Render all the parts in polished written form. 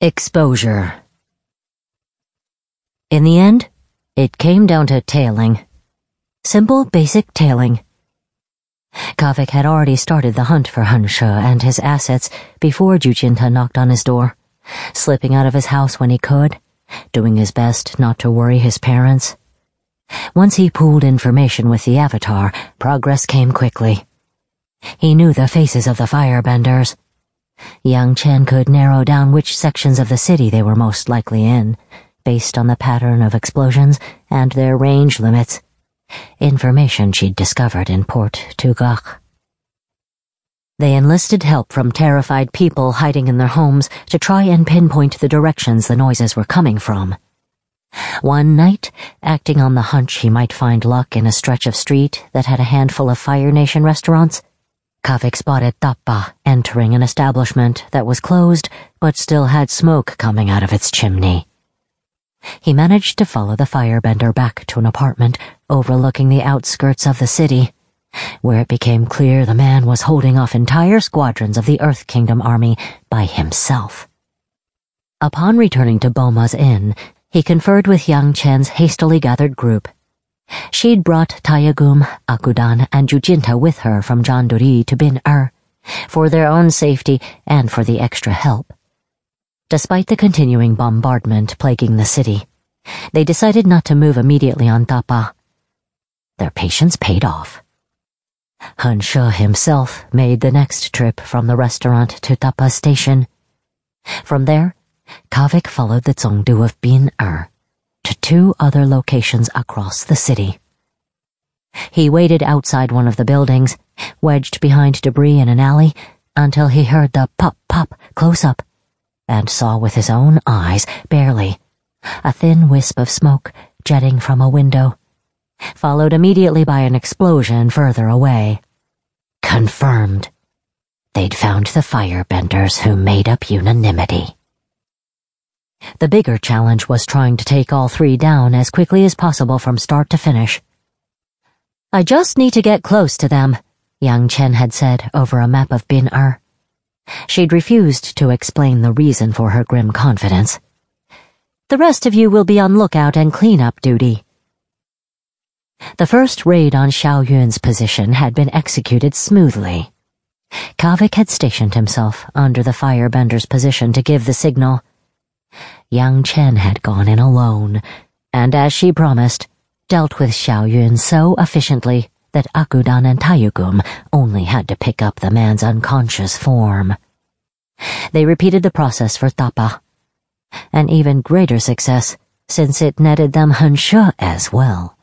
Exposure. In the end, it came down to tailing. Simple, basic tailing. Kavik had already started the hunt for Han She and his assets before Jujinta knocked on his door, slipping out of his house when he could, doing his best not to worry his parents. Once he pooled information with the Avatar, progress came quickly. He knew the faces of the firebenders. Yang Chen could narrow down which sections of the city they were most likely in, based on the pattern of explosions and their range limits. Information she'd discovered in Port Tugach. They enlisted help from terrified people hiding in their homes to try and pinpoint the directions the noises were coming from. One night, acting on the hunch he might find luck in a stretch of street that had a handful of Fire Nation restaurants, Kavik spotted Tappa entering an establishment that was closed but still had smoke coming out of its chimney. He managed to follow the firebender back to an apartment overlooking the outskirts of the city, where it became clear the man was holding off entire squadrons of the Earth Kingdom army by himself. Upon returning to Boma's inn, he conferred with Yang Chen's hastily gathered group. She'd brought Tayagum, Akudan, and Jujinta with her from Janduri to Bin-Er, for their own safety and for the extra help. Despite the continuing bombardment plaguing the city, they decided not to move immediately on Tappa. Their patience paid off. Han She himself made the next trip from the restaurant to Tappa station. From there, Kavik followed the Zongdu of Bin-Er to 2 other locations across the city. He waited outside one of the buildings, wedged behind debris in an alley, until he heard the pop-pop close up, and saw with his own eyes, barely, a thin wisp of smoke jetting from a window, followed immediately by an explosion further away. Confirmed. They'd found the firebenders who made up Unanimity. The bigger challenge was trying to take all 3 down as quickly as possible from start to finish. "I just need to get close to them," Yang Chen had said over a map of Bin-Er. She'd refused to explain the reason for her grim confidence. "The rest of you will be on lookout and clean-up duty." The first raid on Xiao Yun's position had been executed smoothly. Kavik had stationed himself under the firebender's position to give the signal. Yang Chen had gone in alone, and as she promised, dealt with Xiao Yun so efficiently that Akudan and Tayugum only had to pick up the man's unconscious form. They repeated the process for Tappa, an even greater success since it netted them Han She as well.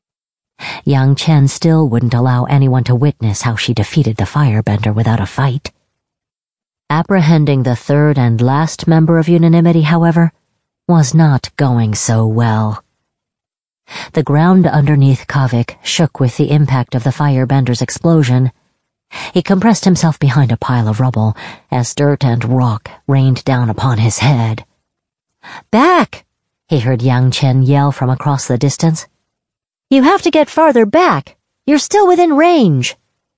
Yang Chen still wouldn't allow anyone to witness how she defeated the firebender without a fight. Apprehending the 3rd and last member of Unanimity, however, was not going so well. The ground underneath Kavik shook with the impact of the firebender's explosion. He compressed himself behind a pile of rubble as dirt and rock rained down upon his head. "Back!" he heard Yang Chen yell from across the distance. "You have to get farther back. You're still within range."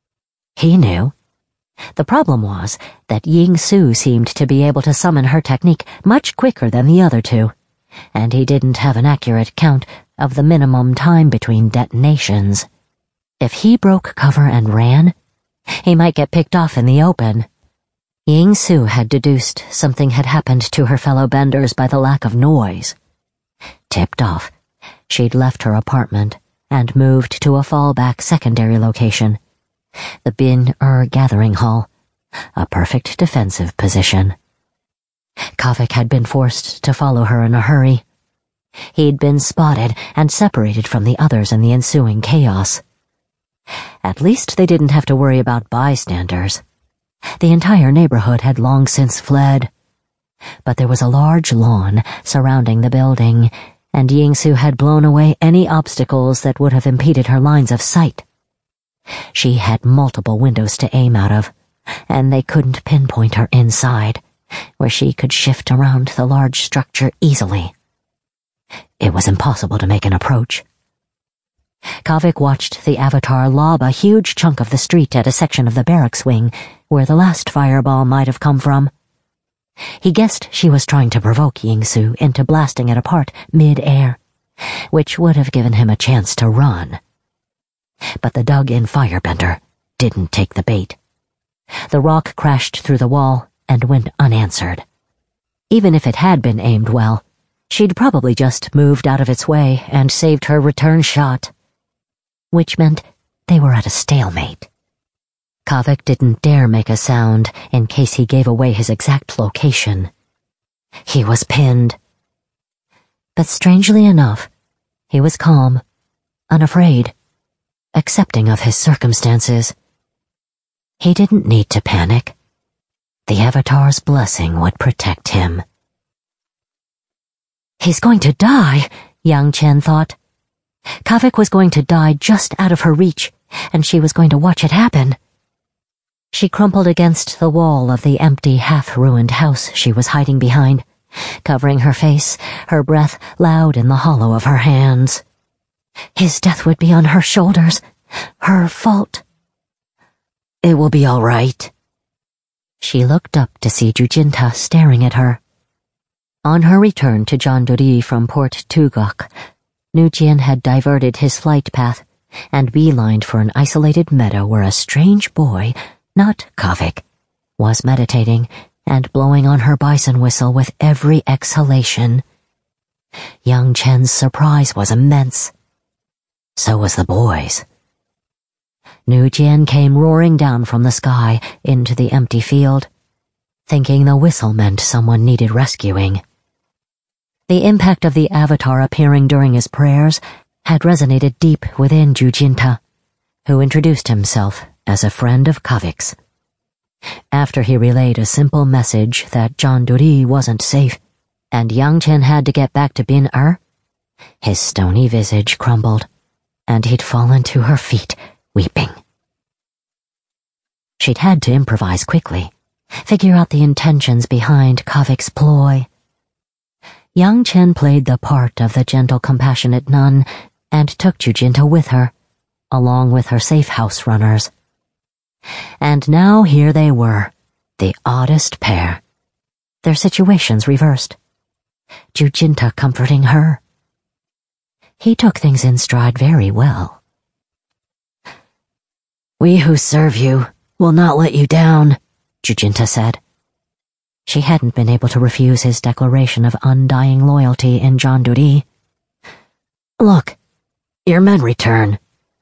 He knew. The problem was that Ying Su seemed to be able to summon her technique much quicker than the other 2, and he didn't have an accurate count of the minimum time between detonations. If he broke cover and ran, he might get picked off in the open. Ying Su had deduced something had happened to her fellow benders by the lack of noise. Tipped off, she'd left her apartment and moved to a fallback secondary location, the Bin-Er Gathering Hall, a perfect defensive position. Kavik had been forced to follow her in a hurry. He'd been spotted and separated from the others in the ensuing chaos. At least they didn't have to worry about bystanders. The entire neighborhood had long since fled. But there was a large lawn surrounding the building, and Ying Su had blown away any obstacles that would have impeded her lines of sight. She had multiple windows to aim out of, and they couldn't pinpoint her inside, where she could shift around the large structure easily. It was impossible to make an approach. Kavik watched the Avatar lob a huge chunk of the street at a section of the barracks wing where the last fireball might have come from. He guessed she was trying to provoke Yingsu into blasting it apart mid-air, which would have given him a chance to run. But the dug-in firebender didn't take the bait. The rock crashed through the wall and went unanswered. Even if it had been aimed well, she'd probably just moved out of its way and saved her return shot. Which meant they were at a stalemate. Kavik didn't dare make a sound in case he gave away his exact location. He was pinned. But strangely enough, he was calm, unafraid, accepting of his circumstances. He didn't need to panic. The Avatar's blessing would protect him. He's going to die, Yang Chen thought. Kavik was going to die just out of her reach, and she was going to watch it happen. She crumpled against the wall of the empty, half-ruined house she was hiding behind, covering her face, her breath loud in the hollow of her hands. His death would be on her shoulders. Her fault. It will be all right. She looked up to see Jujinta staring at her. On her return to Janduri from Port Tugok, Nujian had diverted his flight path and beelined for an isolated meadow where a strange boy, not Kavik, was meditating and blowing on her bison whistle with every exhalation. Yang Chen's surprise was immense. So was the boy's. Nujian came roaring down from the sky into the empty field, thinking the whistle meant someone needed rescuing. The impact of the Avatar appearing during his prayers had resonated deep within Jujinta, who introduced himself as a friend of Kavik's. After he relayed a simple message that Janduri wasn't safe, and Yang Chen had to get back to Bin-Er, his stony visage crumbled, and he'd fallen to her feet, weeping. She'd had to improvise quickly, figure out the intentions behind Kavik's ploy. Yang Chen played the part of the gentle, compassionate nun and took Jujinta with her, along with her safe house runners. And now here they were, the oddest pair. Their situations reversed. Jujinta comforting her. He took things in stride very well. "We who serve you will not let you down," Jujinta said. She hadn't been able to refuse his declaration of undying loyalty in Janduri. "Look, your men return."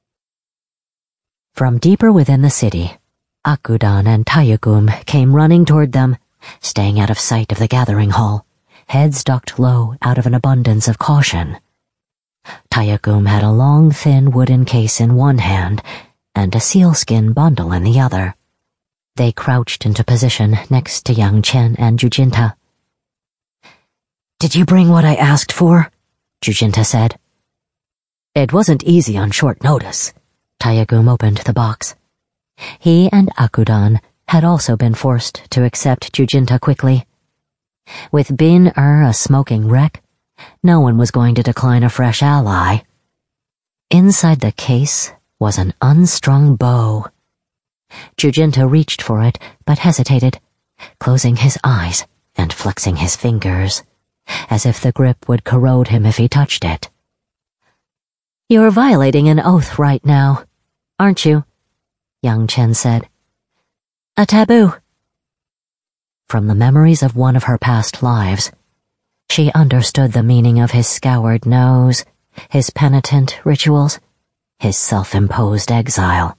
From deeper within the city, Akudan and Tayagum came running toward them, staying out of sight of the gathering hall, heads ducked low out of an abundance of caution. Tayagum had a long, thin wooden case in one hand and a sealskin bundle in the other. They crouched into position next to Yang Chen and Jujinta. "Did you bring what I asked for?" Jujinta said. It wasn't easy on short notice. Tayagum opened the box. He and Akudan had also been forced to accept Jujinta quickly. With Bin-Er a smoking wreck, no one was going to decline a fresh ally. Inside the case was an unstrung bow. Jujinta reached for it, but hesitated, closing his eyes and flexing his fingers, as if the grip would corrode him if he touched it. "You're violating an oath right now, aren't you?" Yang Chen said. "A taboo." From the memories of one of her past lives, she understood the meaning of his scoured nose, his penitent rituals, his self-imposed exile.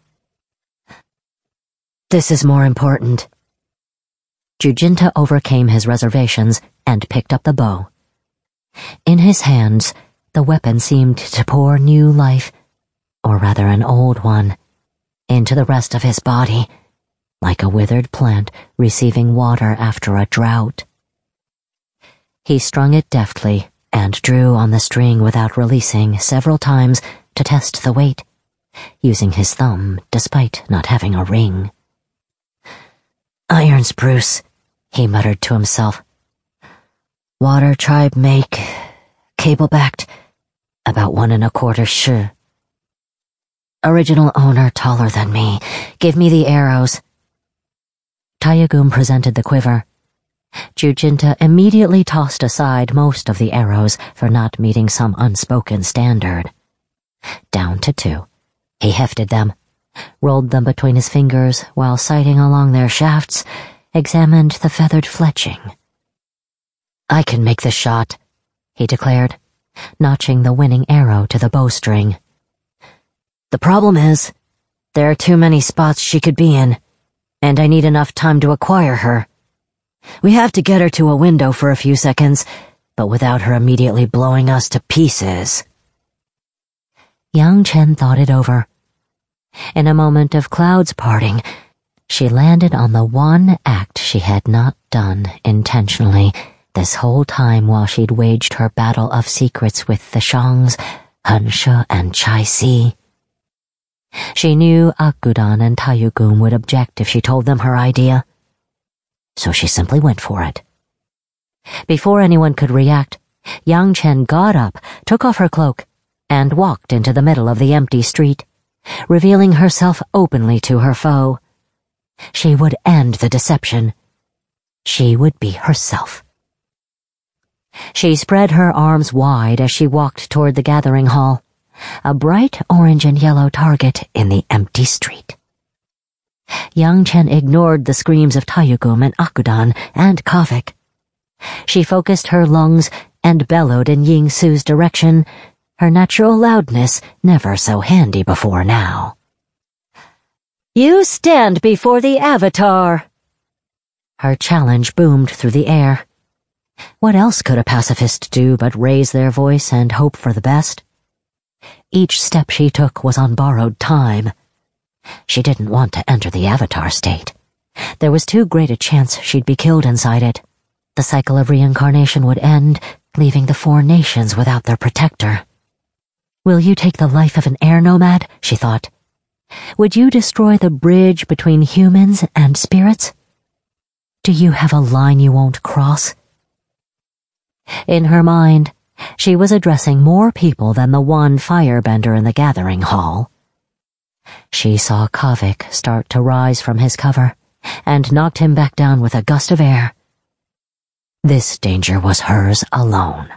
"This is more important." Jujinta overcame his reservations and picked up the bow. In his hands, the weapon seemed to pour new life, or rather an old one, into the rest of his body, like a withered plant receiving water after a drought. He strung it deftly and drew on the string without releasing several times to test the weight, using his thumb despite not having a ring. "Iron spruce," he muttered to himself. "Water tribe make, cable-backed, about 1¼ shi. Original owner taller than me. Give me the arrows." Tayagum presented the quiver. Jujinta immediately tossed aside most of the arrows for not meeting some unspoken standard. Down to 2. He hefted them, rolled them between his fingers while sighting along their shafts, examined the feathered fletching. "I can make the shot," he declared, notching the winning arrow to the bowstring. "The problem is, there are too many spots she could be in, and I need enough time to acquire her. We have to get her to a window for a few seconds, but without her immediately blowing us to pieces." Yang Chen thought it over. In a moment of clouds parting, she landed on the one act she had not done intentionally this whole time while she'd waged her battle of secrets with the Shangs, Han She, and Chai Si. She knew Akudan and Taiyugum would object if she told them her idea, so she simply went for it. Before anyone could react, Yang Chen got up, took off her cloak, and walked into the middle of the empty street, revealing herself openly to her foe. She would end the deception. She would be herself. She spread her arms wide as she walked toward the gathering hall, a bright orange and yellow target in the empty street. Yang Chen ignored the screams of Taiyugum and Akudan and Kavik. She focused her lungs and bellowed in Ying Su's direction, her natural loudness never so handy before now. "You stand before the Avatar!" Her challenge boomed through the air. What else could a pacifist do but raise their voice and hope for the best? Each step she took was on borrowed time. She didn't want to enter the Avatar state. There was too great a chance she'd be killed inside it. The cycle of reincarnation would end, leaving the 4 nations without their protector. "Will you take the life of an air nomad?" she thought. "Would you destroy the bridge between humans and spirits? Do you have a line you won't cross?" In her mind, she was addressing more people than the one firebender in the gathering hall. She saw Kavik start to rise from his cover and knocked him back down with a gust of air. This danger was hers alone.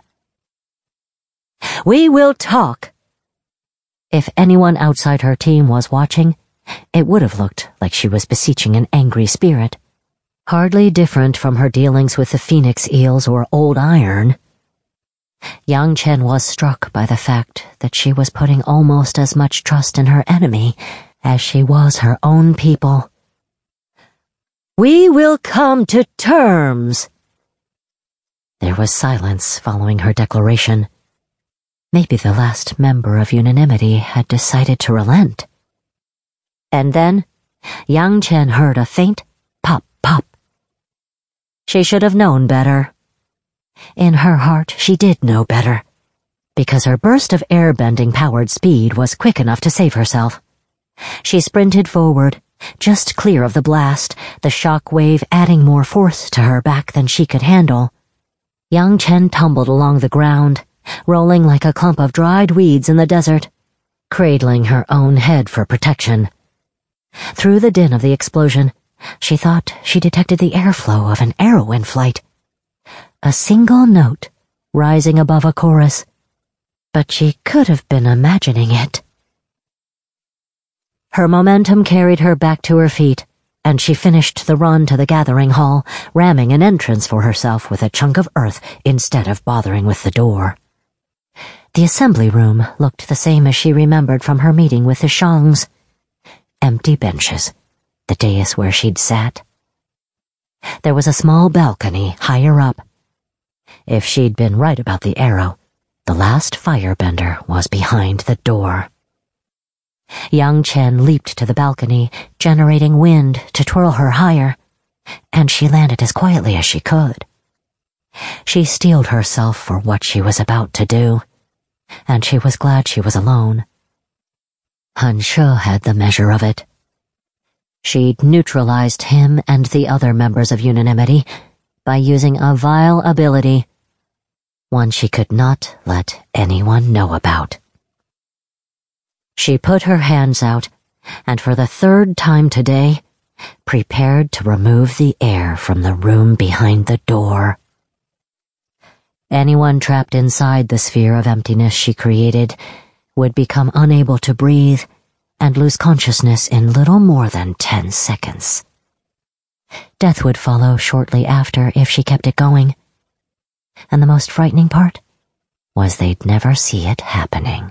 "We will talk." If anyone outside her team was watching, it would have looked like she was beseeching an angry spirit, hardly different from her dealings with the phoenix eels or old iron. Yang Chen was struck by the fact that she was putting almost as much trust in her enemy as she was her own people. "We will come to terms." There was silence following her declaration. Maybe the last member of Unanimity had decided to relent. And then, Yang Chen heard a faint pop, pop. She should have known better. In her heart, she did know better, because her burst of airbending-powered speed was quick enough to save herself. She sprinted forward, just clear of the blast, the shock wave adding more force to her back than she could handle. Yang Chen tumbled along the ground, rolling like a clump of dried weeds in the desert, cradling her own head for protection. Through the din of the explosion, she thought she detected the airflow of an arrow in flight. A single note, rising above a chorus, but she could have been imagining it. Her momentum carried her back to her feet, and she finished the run to the gathering hall, ramming an entrance for herself with a chunk of earth instead of bothering with the door. The assembly room looked the same as she remembered from her meeting with the Shangs. Empty benches, the dais where she'd sat. There was a small balcony higher up. If she'd been right about the arrow, the last firebender was behind the door. Yang Chen leaped to the balcony, generating wind to twirl her higher, and she landed as quietly as she could. She steeled herself for what she was about to do, and she was glad she was alone. Han She had the measure of it. She'd neutralized him and the other members of Unanimity by using a vile ability, one she could not let anyone know about. She put her hands out, and for the 3rd time today, prepared to remove the air from the room behind the door. Anyone trapped inside the sphere of emptiness she created would become unable to breathe and lose consciousness in little more than 10 seconds. Death would follow shortly after if she kept it going. And the most frightening part was they'd never see it happening.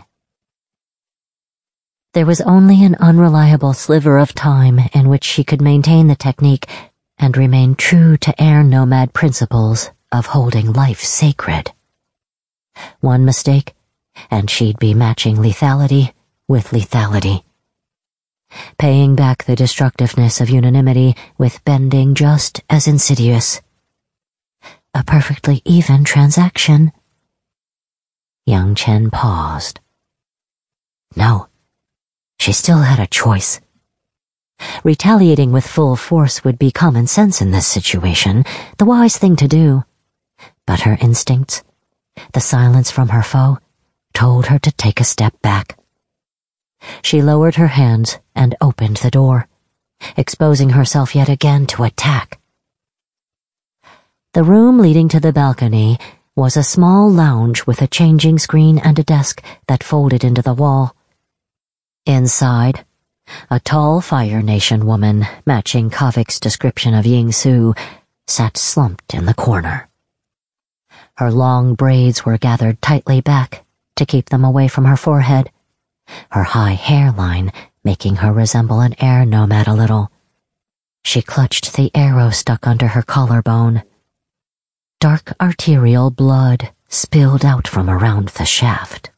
There was only an unreliable sliver of time in which she could maintain the technique and remain true to air nomad principles of holding life sacred. One mistake, and she'd be matching lethality with lethality, paying back the destructiveness of unanimity with bending just as insidious. A perfectly even transaction. Yang Chen paused. No, she still had a choice. Retaliating with full force would be common sense in this situation, the wise thing to do. But her instincts, the silence from her foe, told her to take a step back. She lowered her hands and opened the door, exposing herself yet again to attack. The room leading to the balcony was a small lounge with a changing screen and a desk that folded into the wall. Inside, a tall Fire Nation woman, matching Kavik's description of Ying Su, sat slumped in the corner. Her long braids were gathered tightly back to keep them away from her forehead, her high hairline making her resemble an air nomad a little. She clutched the arrow stuck under her collarbone. Dark arterial blood spilled out from around the shaft.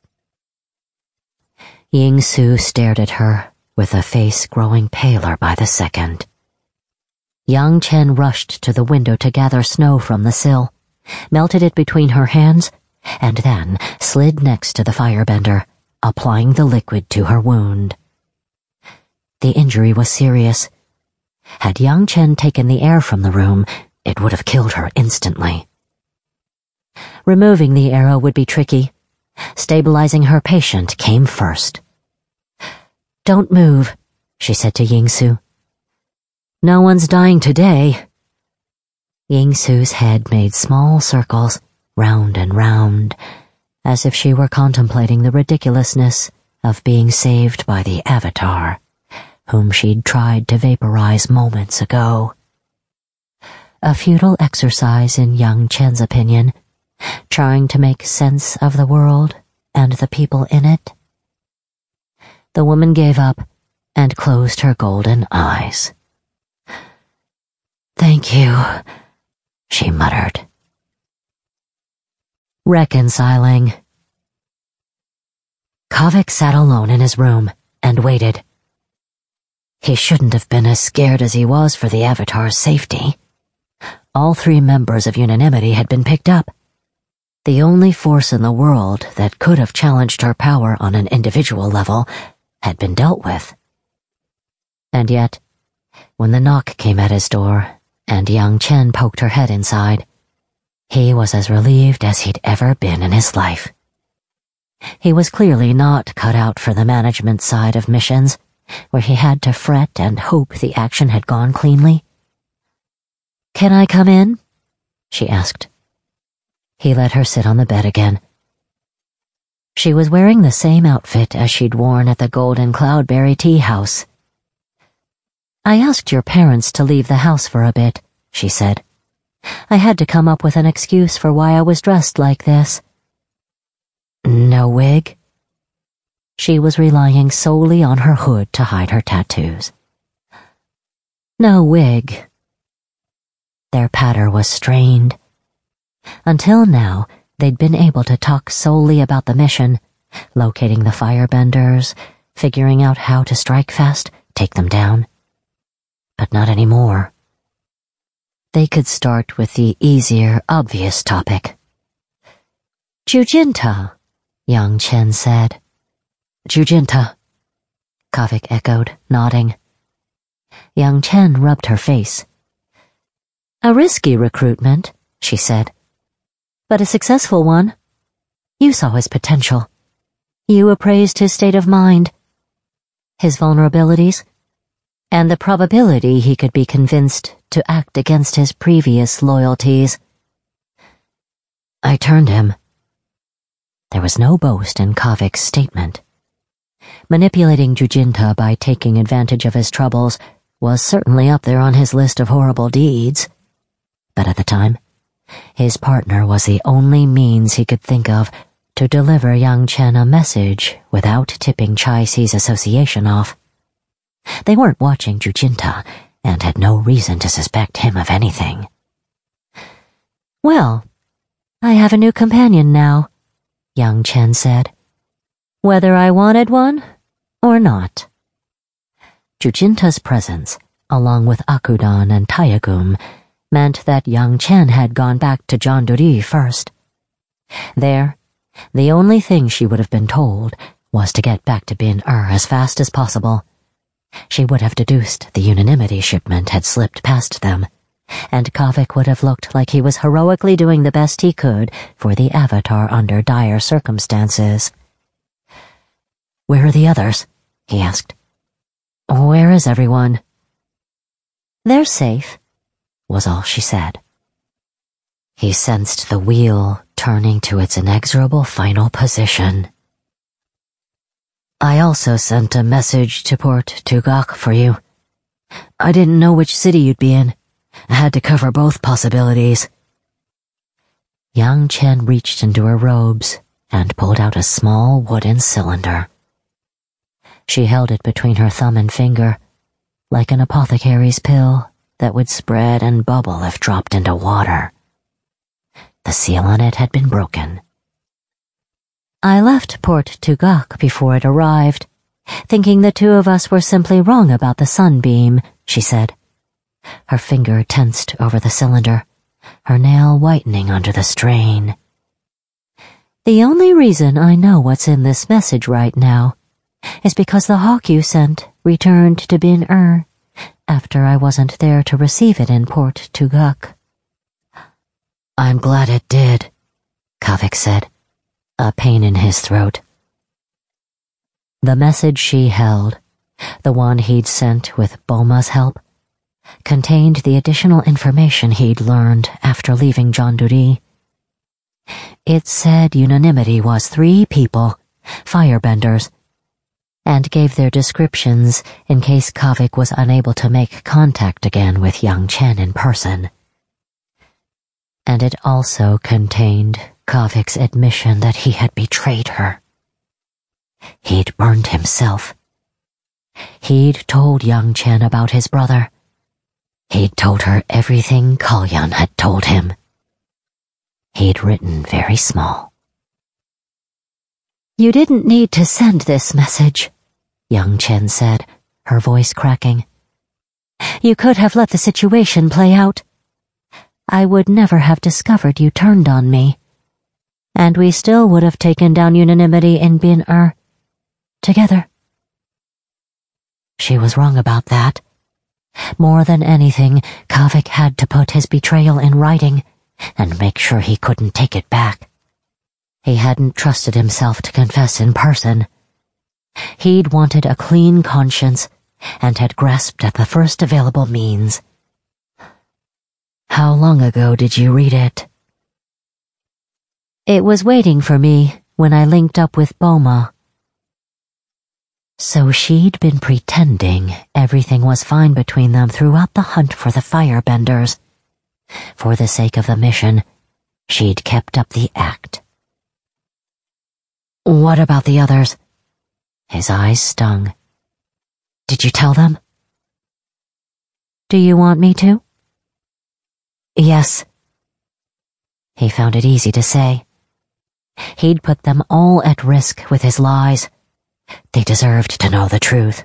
Ying Su stared at her, with a face growing paler by the second. Yang Chen rushed to the window to gather snow from the sill, melted it between her hands, and then slid next to the firebender, applying the liquid to her wound. The injury was serious. Had Yang Chen taken the air from the room, it would have killed her instantly. Removing the arrow would be tricky. Stabilizing her patient came first. "Don't move," she said to Ying Su. "No one's dying today." Ying Su's head made small circles, round and round, as if she were contemplating the ridiculousness of being saved by the Avatar, whom she'd tried to vaporize moments ago. A futile exercise in Yang Chen's opinion, trying to make sense of the world and the people in it. The woman gave up and closed her golden eyes. "Thank you," she muttered. Reconciling. Kavik sat alone in his room and waited. He shouldn't have been as scared as he was for the Avatar's safety. All 3 members of Unanimity had been picked up. The only force in the world that could have challenged her power on an individual level had been dealt with. And yet, when the knock came at his door and Yang Chen poked her head inside, he was as relieved as he'd ever been in his life. He was clearly not cut out for the management side of missions, where he had to fret and hope the action had gone cleanly. "Can I come in?" she asked. He let her sit on the bed again. She was wearing the same outfit as she'd worn at the Golden Cloudberry Tea House. "I asked your parents to leave the house for a bit," she said. "I had to come up with an excuse for why I was dressed like this." "No wig?" She was relying solely on her hood to hide her tattoos. "No wig." Their patter was strained. Until now, they'd been able to talk solely about the mission, locating the firebenders, figuring out how to strike fast, take them down. But not anymore. They could start with the easier, obvious topic. "Jujinta," Yang Chen said. "Jujinta," Kavik echoed, nodding. Yang Chen rubbed her face. "A risky recruitment," she said, "but a successful one. You saw his potential. You appraised his state of mind. His vulnerabilities. and the probability he could be convinced to act against his previous loyalties. I turned him. There was no boast in Kavik's statement. Manipulating Jujinta by taking advantage of his troubles was certainly up there on his list of horrible deeds. But at the time, his partner was the only means he could think of to deliver Yang Chen a message without tipping Chai Si's association off. They weren't watching Jujinta and had no reason to suspect him of anything. "Well, I have a new companion now," Yang Chen said. "Whether I wanted one or not." Jujinta's presence, along with Akudan and Tayagum, meant that Yang Chen had gone back to Janduri first. There, the only thing she would have been told was to get back to Bin-Er as fast as possible. She would have deduced the unanimity shipment had slipped past them, and Kavik would have looked like he was heroically doing the best he could for the Avatar under dire circumstances. "Where are the others?" he asked. "Where is everyone?" "They're safe," was all she said. He sensed the wheel turning to its inexorable final position. "I also sent a message to Port Tugak for you. I didn't know which city you'd be in. I had to cover both possibilities." Yang Chen reached into her robes and pulled out a small wooden cylinder. She held it between her thumb and finger, like an apothecary's pill that would spread and bubble if dropped into water. The seal on it had been broken. "I left Port Tugak before it arrived, thinking the two of us were simply wrong about the sunbeam," she said. Her finger tensed over the cylinder, her nail whitening under the strain. "The only reason I know what's in this message right now is because the hawk you sent returned to Bin-Er after I wasn't there to receive it in Port Tugak." "I'm glad it did," Kavik said, a pain in his throat. The message she held, the one he'd sent with Boma's help, contained the additional information he'd learned after leaving Janduri. It said unanimity was 3 people, firebenders, and gave their descriptions in case Kavik was unable to make contact again with Yang Chen in person. And it also contained Kavik's admission that he had betrayed her. He'd burned himself. He'd told Yang Chen about his brother. He'd told her everything Kalyan had told him. He'd written very small. "You didn't need to send this message," Yang Chen said, her voice cracking. "You could have let the situation play out. I would never have discovered you turned on me, and we still would have taken down unanimity in Bin-Er together." She was wrong about that. More than anything, Kavik had to put his betrayal in writing and make sure he couldn't take it back. He hadn't trusted himself to confess in person. He'd wanted a clean conscience and had grasped at the first available means. "How long ago did you read it?" "It was waiting for me when I linked up with Boma." So she'd been pretending everything was fine between them throughout the hunt for the firebenders. For the sake of the mission, she'd kept up the act. "What about the others?" His eyes stung. "Did you tell them?" "Do you want me to?" "Yes." He found it easy to say. He'd put them all at risk with his lies. They deserved to know the truth.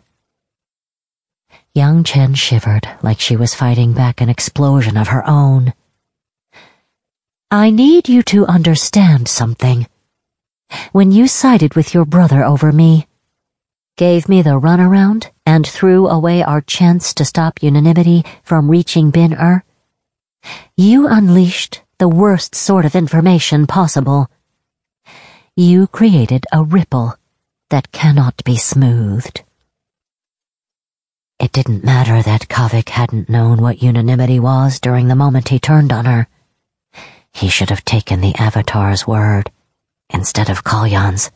Yang Chen shivered like she was fighting back an explosion of her own. "I need you to understand something. When you sided with your brother over me, gave me the runaround, and threw away our chance to stop unanimity from reaching Bin-Er, you unleashed the worst sort of information possible. You created a ripple that cannot be smoothed." It didn't matter that Kavik hadn't known what unanimity was during the moment he turned on her. He should have taken the Avatar's word instead of Kalyan's.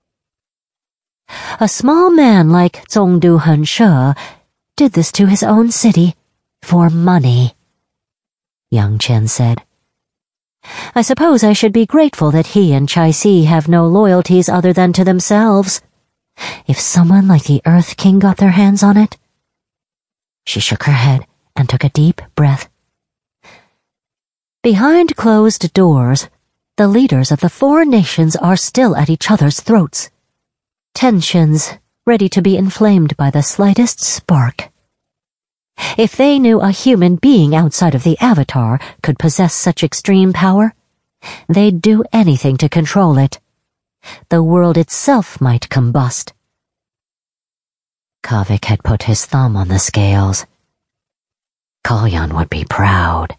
A small man like Zhongdu Henshe did this to his own city for money, Yang Chen said. I suppose I should be grateful that he and Chai Si have no loyalties other than to themselves. If someone like the Earth King got their hands on it. She shook her head and took a deep breath. Behind closed doors, the leaders of the 4 nations are still at each other's throats. Tensions ready to be inflamed by the slightest spark. If they knew a human being outside of the Avatar could possess such extreme power, they'd do anything to control it. The world itself might combust. Kavik had put his thumb on the scales. Kalyan would be proud.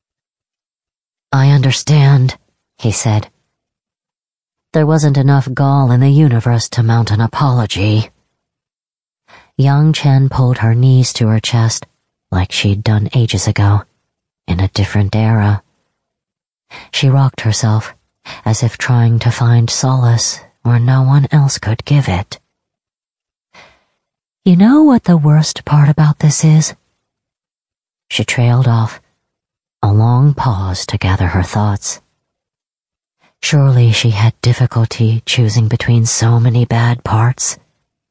I understand, he said. There wasn't enough gall in the universe to mount an apology. Yang Chen pulled her knees to her chest, like she'd done ages ago, in a different era. She rocked herself, as if trying to find solace where no one else could give it. You know what the worst part about this is? She trailed off, a long pause to gather her thoughts. Surely she had difficulty choosing between so many bad parts.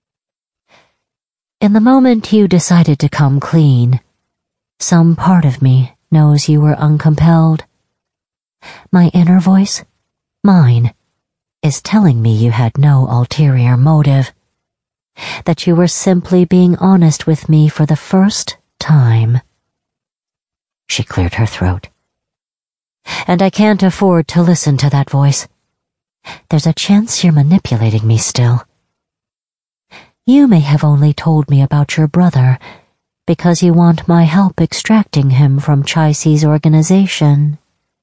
In the moment you decided to come clean, some part of me knows you were uncompelled. My inner voice, mine, is telling me you had no ulterior motive, that you were simply being honest with me for the first time. She cleared her throat. And I can't afford to listen to that voice. There's a chance you're manipulating me still. You may have only told me about your brother because you want my help extracting him from Chai Si's organization.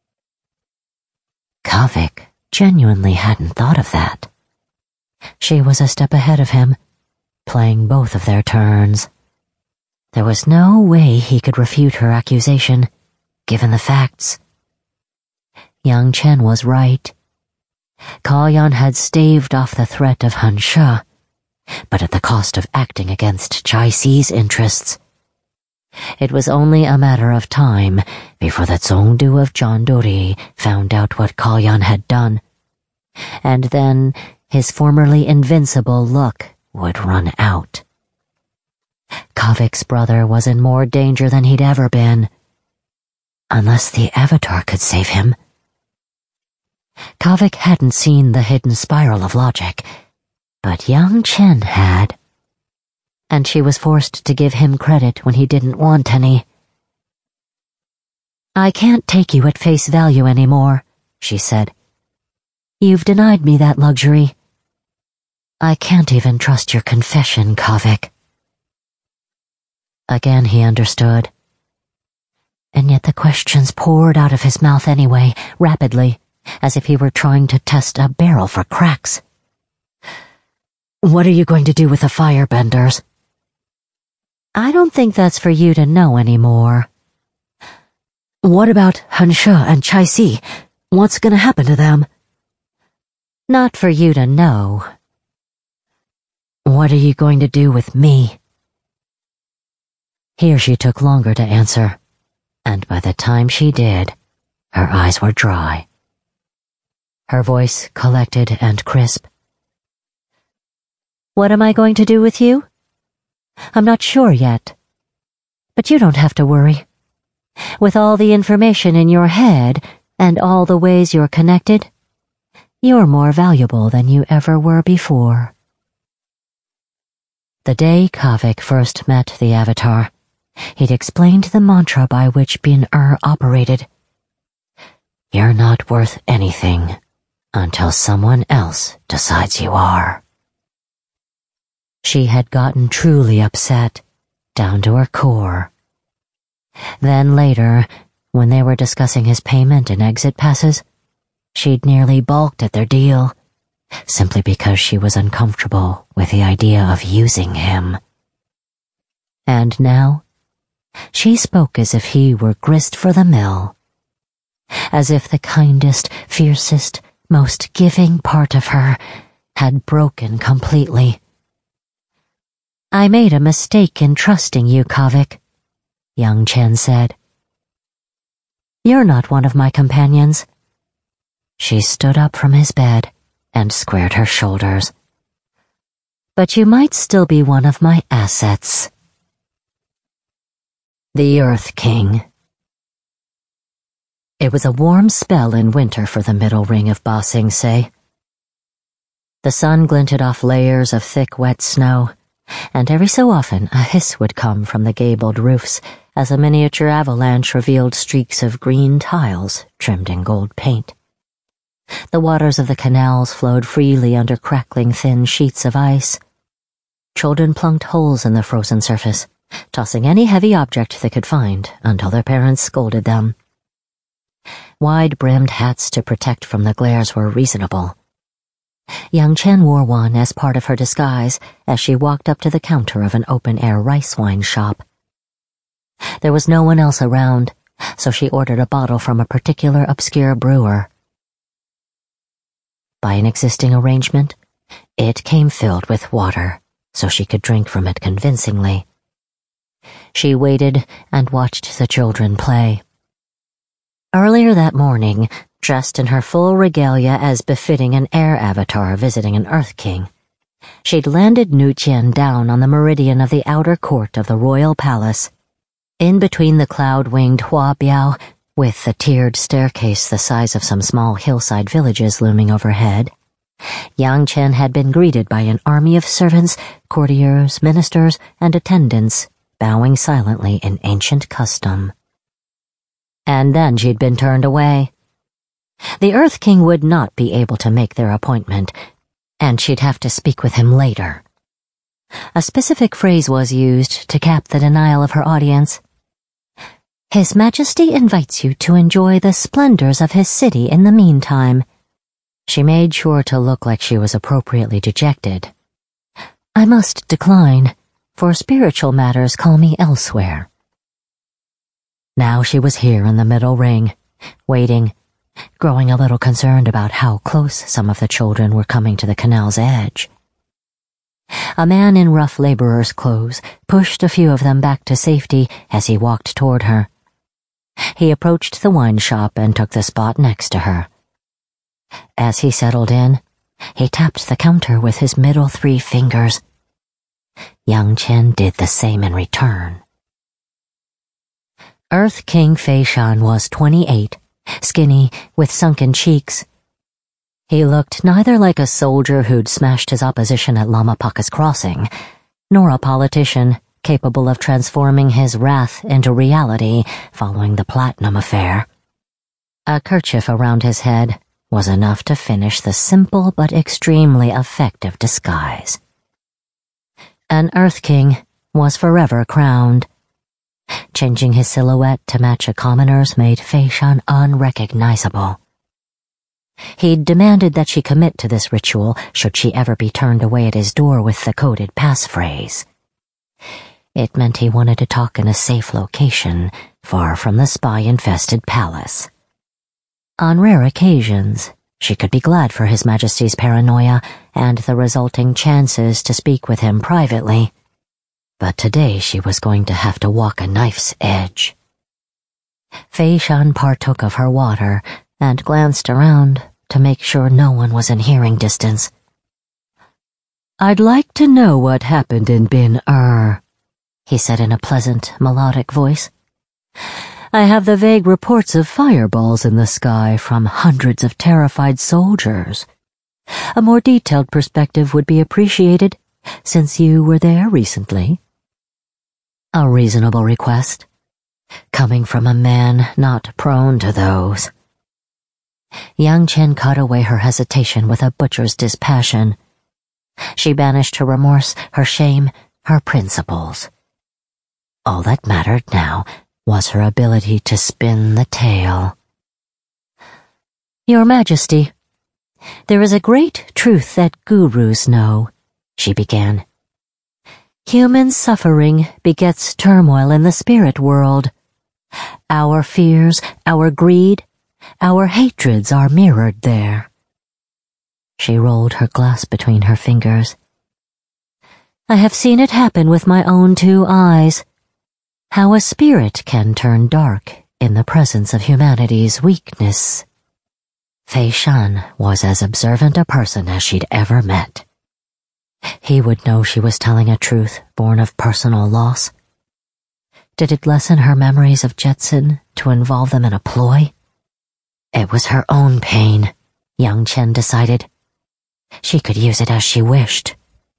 Kavik genuinely hadn't thought of that. She was a step ahead of him, playing both of their turns. There was no way he could refute her accusation, given the facts. Yang Chen was right. Kalyan had staved off the threat of Henshe, but at the cost of acting against Chai Si's interests. It was only a matter of time before the Zhongdu of Jandori found out what Kalyan had done, and then his formerly invincible luck would run out. Kavik's brother was in more danger than he'd ever been, unless the Avatar could save him. Kavik hadn't seen the hidden spiral of logic, but Yang Chen had, and she was forced to give him credit when he didn't want any. I can't take you at face value anymore, she said. You've denied me that luxury. I can't even trust your confession, Kavik. Again he understood. And yet the questions poured out of his mouth anyway, rapidly, as if he were trying to test a barrel for cracks. What are you going to do with the firebenders? I don't think that's for you to know anymore. What about Henshe and Chai Si? What's going to happen to them? Not for you to know. What are you going to do with me? Here she took longer to answer, and by the time she did, her eyes were dry. Her voice collected and crisp. What am I going to do with you? I'm not sure yet. But you don't have to worry. With all the information in your head and all the ways you're connected, you're more valuable than you ever were before. The day Kavik first met the Avatar, he'd explained the mantra by which Bin-Er operated. You're not worth anything until someone else decides you are. She had gotten truly upset, down to her core. Then later, when they were discussing his payment and exit passes, she'd nearly balked at their deal, simply because she was uncomfortable with the idea of using him. And now, she spoke as if he were grist for the mill, as if the kindest, fiercest, most giving part of her had broken completely. "I made a mistake in trusting you, Kavik," Yang Chen said. "You're not one of my companions." She stood up from his bed and squared her shoulders. "But you might still be one of my assets." The Earth King. It was a warm spell in winter for the middle ring of Ba Sing Se. The sun glinted off layers of thick, wet snow, and every so often a hiss would come from the gabled roofs as a miniature avalanche revealed streaks of green tiles trimmed in gold paint. The waters of the canals flowed freely under crackling thin sheets of ice. Children plunked holes in the frozen surface, tossing any heavy object they could find until their parents scolded them. Wide-brimmed hats to protect from the glares were reasonable. Yang Chen wore one as part of her disguise as she walked up to the counter of an open-air rice wine shop. There was no one else around, so she ordered a bottle from a particular obscure brewer. By an existing arrangement, it came filled with water, so she could drink from it convincingly. She waited and watched the children play. Earlier that morning, dressed in her full regalia as befitting an air avatar visiting an Earth King, she'd landed Nu Qian down on the meridian of the outer court of the royal palace, in between the cloud-winged Hua Biao, with the tiered staircase the size of some small hillside villages looming overhead. Yang Chen had been greeted by an army of servants, courtiers, ministers, and attendants, bowing silently in ancient custom. And then she'd been turned away. The Earth King would not be able to make their appointment, and she'd have to speak with him later. A specific phrase was used to cap the denial of her audience. "His Majesty invites you to enjoy the splendors of his city in the meantime." She made sure to look like she was appropriately dejected. "I must decline, for spiritual matters call me elsewhere." Now she was here in the middle ring, waiting, growing a little concerned about how close some of the children were coming to the canal's edge. A man in rough laborer's clothes pushed a few of them back to safety as he walked toward her. He approached the wine shop and took the spot next to her. As he settled in, he tapped the counter with his middle 3 fingers. Yang Chen did the same in return. Earth King Fei Shan was 28, skinny, with sunken cheeks. He looked neither like a soldier who'd smashed his opposition at Lama Paka's crossing, nor a politician capable of transforming his wrath into reality following the platinum affair. A kerchief around his head was enough to finish the simple but extremely effective disguise. An Earth King was forever crowned. Changing his silhouette to match a commoner's made Fei Shan unrecognizable. He'd demanded that she commit to this ritual should she ever be turned away at his door with the coded passphrase. It meant he wanted to talk in a safe location, far from the spy-infested palace. On rare occasions, she could be glad for His Majesty's paranoia and the resulting chances to speak with him privately. But today she was going to have to walk a knife's edge. Fei Shan partook of her water and glanced around to make sure no one was in hearing distance. "I'd like to know what happened in Bin-Er," he said in a pleasant, melodic voice. "I have the vague reports of fireballs in the sky from hundreds of terrified soldiers. A more detailed perspective would be appreciated, since you were there recently." A reasonable request, coming from a man not prone to those. Yang Chen cut away her hesitation with a butcher's dispassion. She banished her remorse, her shame, her principles. All that mattered now was her ability to spin the tale. "Your Majesty, there is a great truth that gurus know," she began. Human suffering begets turmoil in the spirit world. Our fears, our greed, our hatreds are mirrored there. She rolled her glass between her fingers. I have seen it happen with my own 2 eyes. How a spirit can turn dark in the presence of humanity's weakness. Fei Shan was as observant a person as she'd ever met. He would know she was telling a truth born of personal loss. Did it lessen her memories of Jetson to involve them in a ploy? It was her own pain, Yang Chen decided. She could use it as she wished.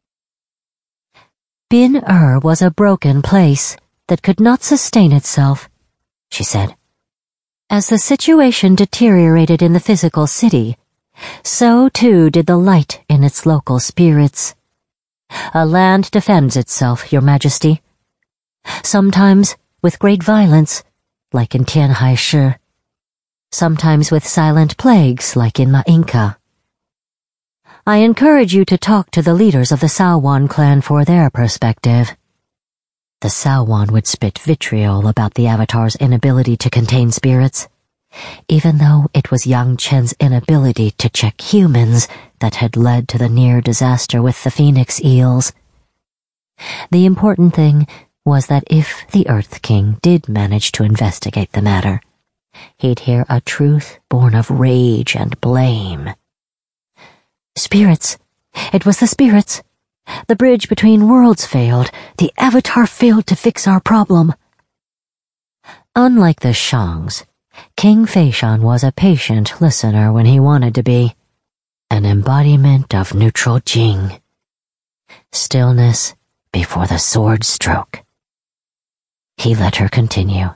Bin-Er was a broken place that could not sustain itself, she said. As the situation deteriorated in the physical city, so too did the light in its local spirits. A land defends itself, Your Majesty. Sometimes with great violence, like in Tianhai Shi. Sometimes with silent plagues, like in Ma'inka. I encourage you to talk to the leaders of the Saowan clan for their perspective. The Saowan would spit vitriol about the Avatar's inability to contain spirits, even though it was Yang Chen's inability to check humans that had led to the near disaster with the Phoenix eels. The important thing was that if the Earth King did manage to investigate the matter, he'd hear a truth born of rage and blame. Spirits. It was the spirits. The bridge between worlds failed. The Avatar failed to fix our problem. Unlike the Shangs, King Fei Shan was a patient listener when he wanted to be. An embodiment of neutral Jing. Stillness before the sword stroke. He let her continue.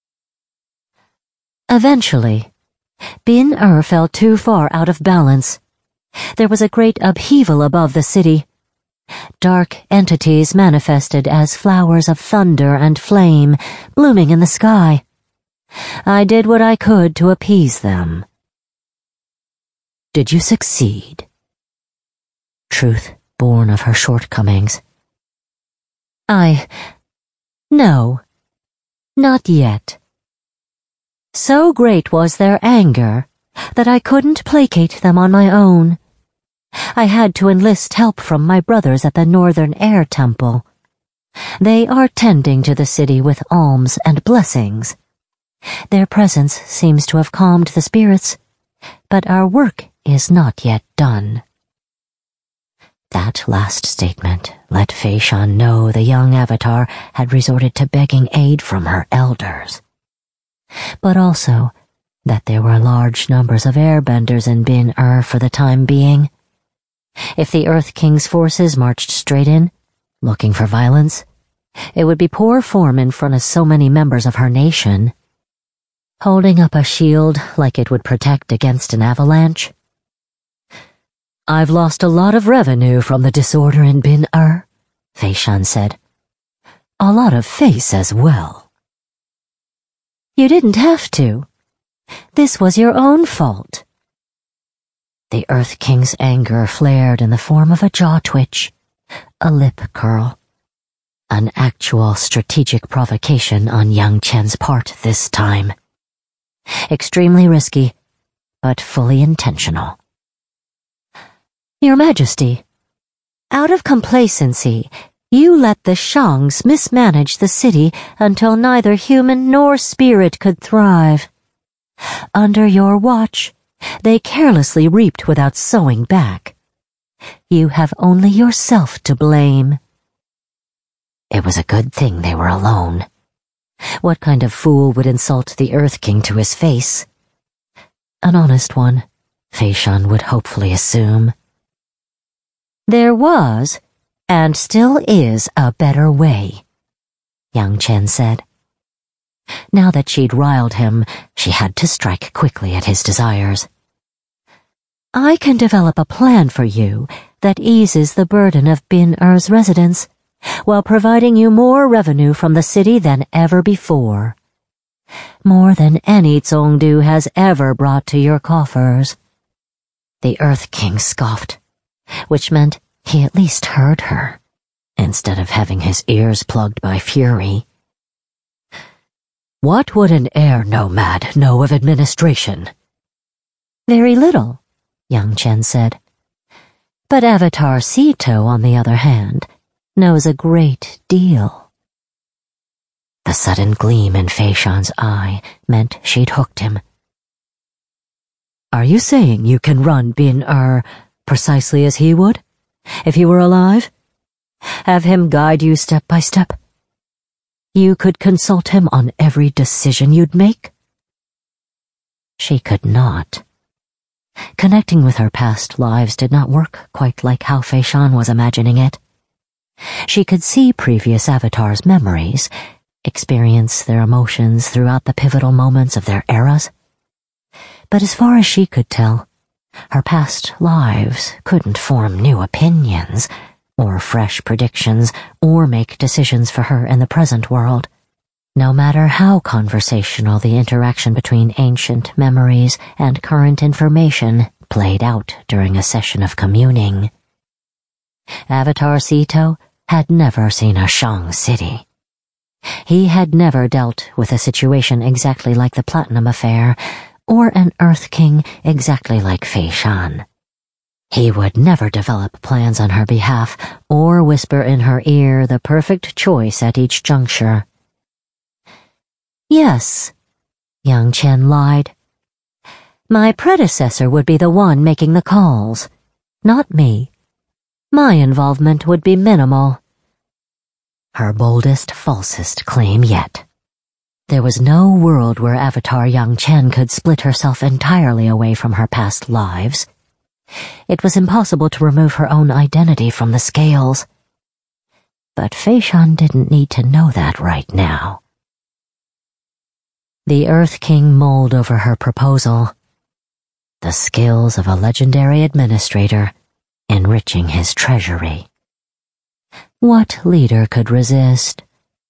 Eventually, Bin-Er fell too far out of balance. There was a great upheaval above the city. Dark entities manifested as flowers of thunder and flame blooming in the sky. I did what I could to appease them. Did you succeed? Truth born of her shortcomings. No, not yet. So great was their anger that I couldn't placate them on my own. I had to enlist help from my brothers at the Northern Air Temple. They are tending to the city with alms and blessings. Their presence seems to have calmed the spirits, but our work is not yet done. That last statement let Fei Shan know the young Avatar had resorted to begging aid from her elders. But also that there were large numbers of airbenders in Bin-Er for the time being. If the Earth King's forces marched straight in, looking for violence, it would be poor form in front of so many members of her nation. Holding up a shield like it would protect against an avalanche. I've lost a lot of revenue from the disorder in Bin-Er, Fei Shan said. A lot of face as well. You didn't have to. This was your own fault. The Earth King's anger flared in the form of a jaw twitch, a lip curl. An actual strategic provocation on Yang Chen's part this time. Extremely risky, but fully intentional. Your Majesty, out of complacency, you let the Shangs mismanage the city until neither human nor spirit could thrive. Under your watch, they carelessly reaped without sowing back. You have only yourself to blame. It was a good thing they were alone. What kind of fool would insult the Earth King to his face? An honest one, Fei Shan would hopefully assume. There was, and still is, a better way, Yang Chen said. Now that she'd riled him, she had to strike quickly at his desires. I can develop a plan for you that eases the burden of Bin-Er's residents, while providing you more revenue from the city than ever before. More than any Zhongdu has ever brought to your coffers. The Earth King scoffed, which meant he at least heard her. instead of having his ears plugged by fury. What would an air nomad know of administration? Very little, Yang Chen said. But Avatar Sito, on the other hand, knows a great deal. The sudden gleam in Fei Shan's eye meant she'd hooked him. Are you saying you can run Bin-Er precisely as he would, if he were alive? Have him guide you step by step? You could consult him on every decision you'd make? She could not. Connecting with her past lives did not work quite like how Fei Shan was imagining it. She could see previous avatars' memories, experience their emotions throughout the pivotal moments of their eras. But as far as she could tell, her past lives couldn't form new opinions, or fresh predictions, or make decisions for her in the present world, no matter how conversational the interaction between ancient memories and current information played out during a session of communing. Avatar Sito had never seen a Shang city. He had never dealt with a situation exactly like the Platinum Affair, or an Earth King exactly like Fei Shan. He would never develop plans on her behalf, or whisper in her ear the perfect choice at each juncture. Yes, Yang Chen lied. My predecessor would be the one making the calls, not me. My involvement would be minimal. Her boldest, falsest claim yet. There was no world where Avatar Yang Chen could split herself entirely away from her past lives. It was impossible to remove her own identity from the scales. But Fei Shan didn't need to know that right now. The Earth King mulled over her proposal. The skills of a legendary administrator, enriching his treasury. What leader could resist?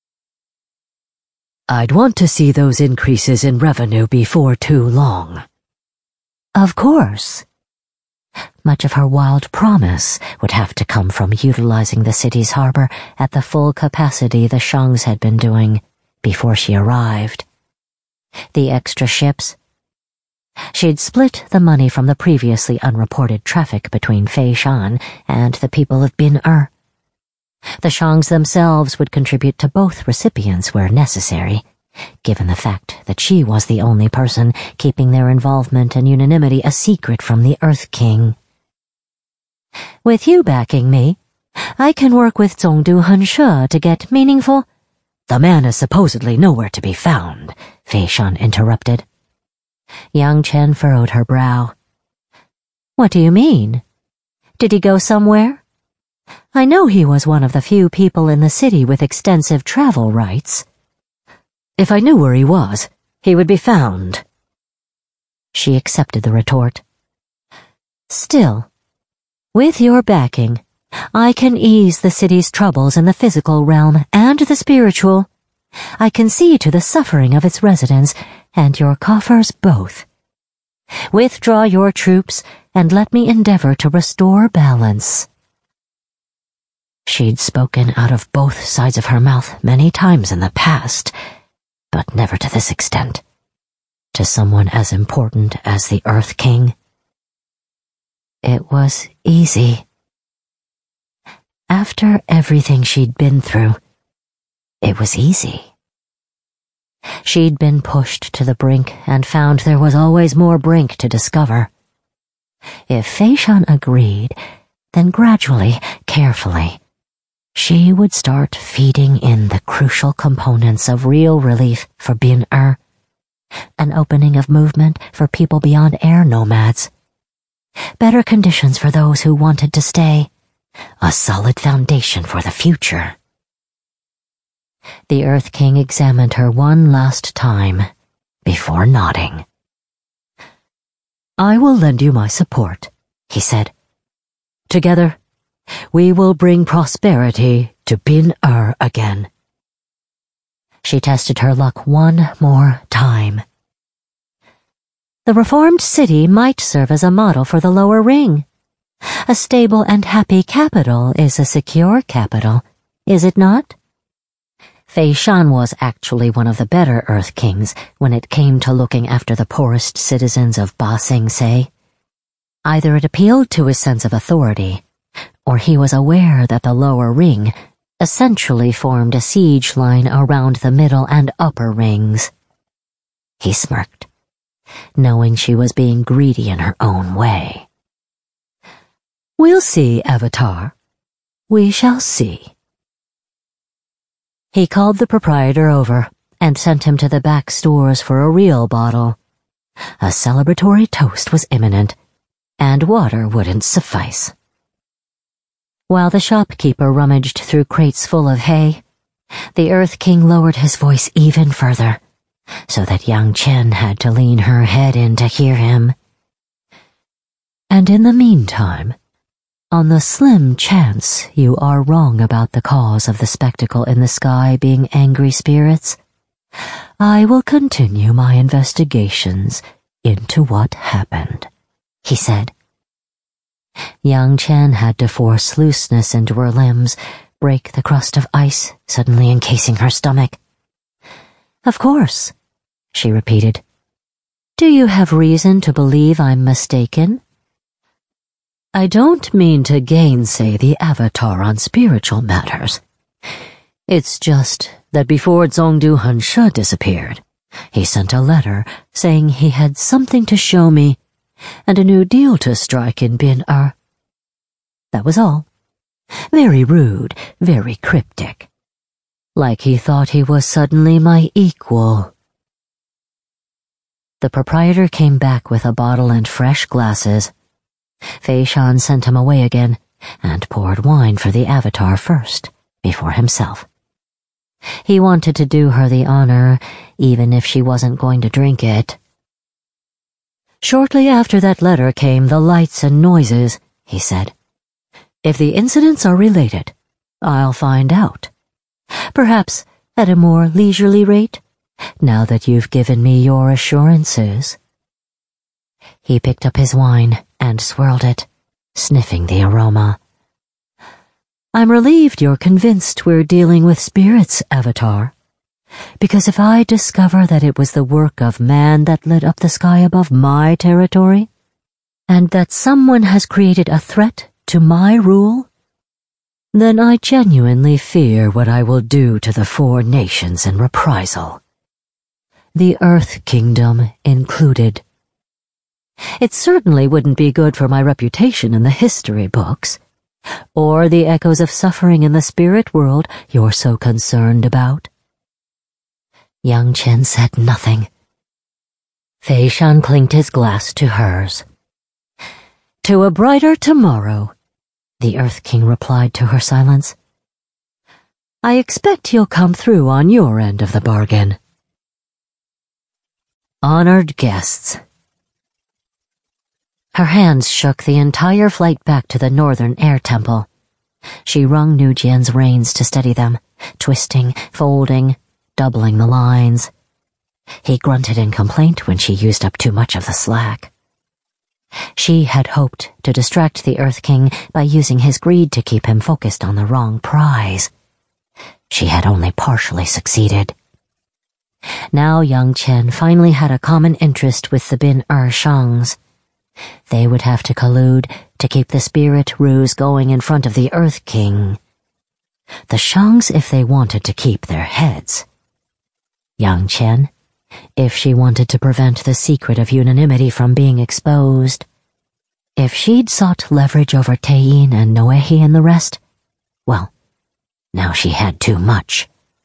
I'd want to see those increases in revenue before too long. Of course. Much of her wild promise would have to come from utilizing the city's harbor at the full capacity the Shangs had been doing before she arrived. The extra ships. She'd split the money from the previously unreported traffic between Fei Shan and the people of Bin-Er. The Shangs themselves would contribute to both recipients where necessary, given the fact that she was the only person keeping their involvement and unanimity a secret from the Earth King. With you backing me, I can work with Zhongdu Henshe to get meaningful— The man is supposedly nowhere to be found, Fei Shan interrupted. Yang Chen furrowed her brow. What do you mean? Did he go somewhere? I know he was one of the few people in the city with extensive travel rights. If I knew where he was, he would be found. She accepted the retort. Still, with your backing, I can ease the city's troubles in the physical realm and the spiritual. I can see to the suffering of its residents and your coffers both. Withdraw your troops and let me endeavor to restore balance. She'd spoken out of both sides of her mouth many times in the past, but never to this extent. To someone as important as the Earth King. It was easy. After everything she'd been through, it was easy. She'd been pushed to the brink and found there was always more brink to discover. If Fei Shan agreed, then gradually, carefully, she would start feeding in the crucial components of real relief for Bin-Er, an opening of movement for people beyond air nomads, better conditions for those who wanted to stay, a solid foundation for the future. The Earth King examined her one last time before nodding. I will lend you my support, he said. Together, we will bring prosperity to Bin-Er again. She tested her luck one more time. The reformed city might serve as a model for the lower ring. A stable and happy capital is a secure capital, is it not? Fei Shan was actually one of the better Earth Kings when it came to looking after the poorest citizens of Ba Sing Se. Either it appealed to his sense of authority, or he was aware that the lower ring essentially formed a siege line around the middle and upper rings. He smirked, knowing she was being greedy in her own way. "We'll see, Avatar. We shall see." He called the proprietor over and sent him to the back stores for a real bottle. A celebratory toast was imminent, and water wouldn't suffice. While the shopkeeper rummaged through crates full of hay, the Earth King lowered his voice even further, so that Yang Chen had to lean her head in to hear him. "And in the meantime, on the slim chance you are wrong about the cause of the spectacle in the sky being angry spirits, I will continue my investigations into what happened," he said. Yang Chen had to force looseness into her limbs, break the crust of ice suddenly encasing her stomach. "Of course," she repeated. "Do you have reason to believe I'm mistaken?" "I don't mean to gainsay the Avatar on spiritual matters. It's just that before Zhongdu Henshe disappeared, he sent a letter saying he had something to show me and a new deal to strike in Bin-Er. That was all. Very rude, very cryptic. Like he thought he was suddenly my equal." The proprietor came back with a bottle and fresh glasses. Fei Shan sent him away again and poured wine for the Avatar first, before himself. He wanted to do her the honor, even if she wasn't going to drink it. "Shortly after that letter came the lights and noises," he said. "If the incidents are related, I'll find out. Perhaps at a more leisurely rate, now that you've given me your assurances." He picked up his wine and swirled it, sniffing the aroma. "I'm relieved you're convinced we're dealing with spirits, Avatar. Because if I discover that it was the work of man that lit up the sky above my territory, and that someone has created a threat to my rule, then I genuinely fear what I will do to the 4 nations in reprisal. The Earth Kingdom included. It certainly wouldn't be good for my reputation in the history books, or the echoes of suffering in the spirit world you're so concerned about." Yang Chen said nothing. Fei Shan clinked his glass to hers. "To a brighter tomorrow," the Earth King replied to her silence. "I expect you'll come through on your end of the bargain." Honored guests. Her hands shook the entire flight back to the Northern Air Temple. She wrung Nujian's reins to steady them, twisting, folding, doubling the lines. He grunted in complaint when she used up too much of the slack. She had hoped to distract the Earth King by using his greed to keep him focused on the wrong prize. She had only partially succeeded. Now Yang Chen finally had a common interest with the Bin-Er Shangs. They would have to collude to keep the spirit ruse going in front of the Earth King. The Shangs if they wanted to keep their heads. Yang Chen, if she wanted to prevent the secret of unanimity from being exposed. If she'd sought leverage over Teyin and Noehi and the rest, well, now she had too much.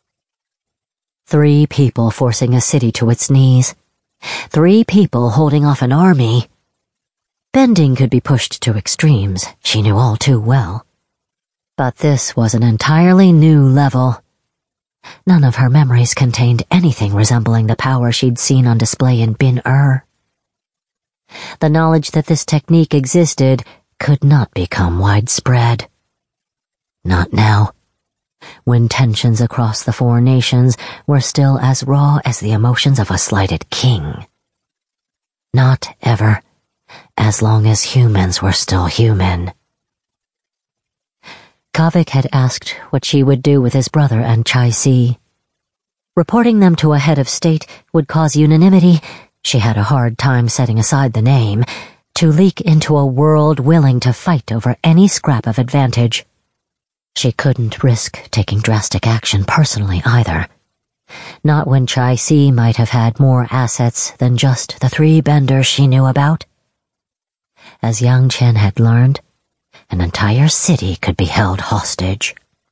3 people forcing a city to its knees. 3 people holding off an army. Bending could be pushed to extremes, she knew all too well. But this was an entirely new level. None of her memories contained anything resembling the power she'd seen on display in Bin-Er. The knowledge that this technique existed could not become widespread. Not now, when tensions across the 4 nations were still as raw as the emotions of a slighted king. Not ever, as long as humans were still human. Kavik had asked what she would do with his brother and Chai-Si. Reporting them to a head of state would cause unanimity, she had a hard time setting aside the name, to leak into a world willing to fight over any scrap of advantage. She couldn't risk taking drastic action personally either. Not when Chai-Si might have had more assets than just the 3 benders she knew about. As Yang Chen had learned, an entire city could be held hostage.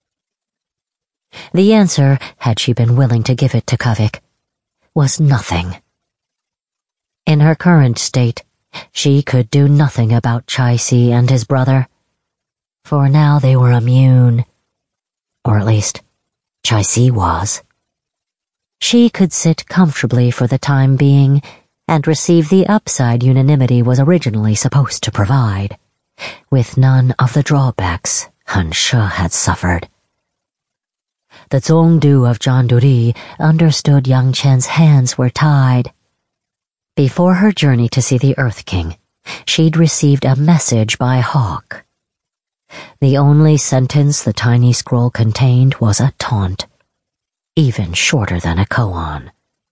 The answer, had she been willing to give it to Kavik, was nothing. In her current state, she could do nothing about Chai-Si and his brother, for now they were immune. Or at least, Chai-Si was. She could sit comfortably for the time being and receive the upside unanimity was originally supposed to provide, with none of the drawbacks Han She had suffered. The Zhongdu of Jianduri understood Yang Chen's hands were tied. Before her journey to see the Earth King, she'd received a message by Hawk. The only sentence the tiny scroll contained was a taunt, even shorter than a koan.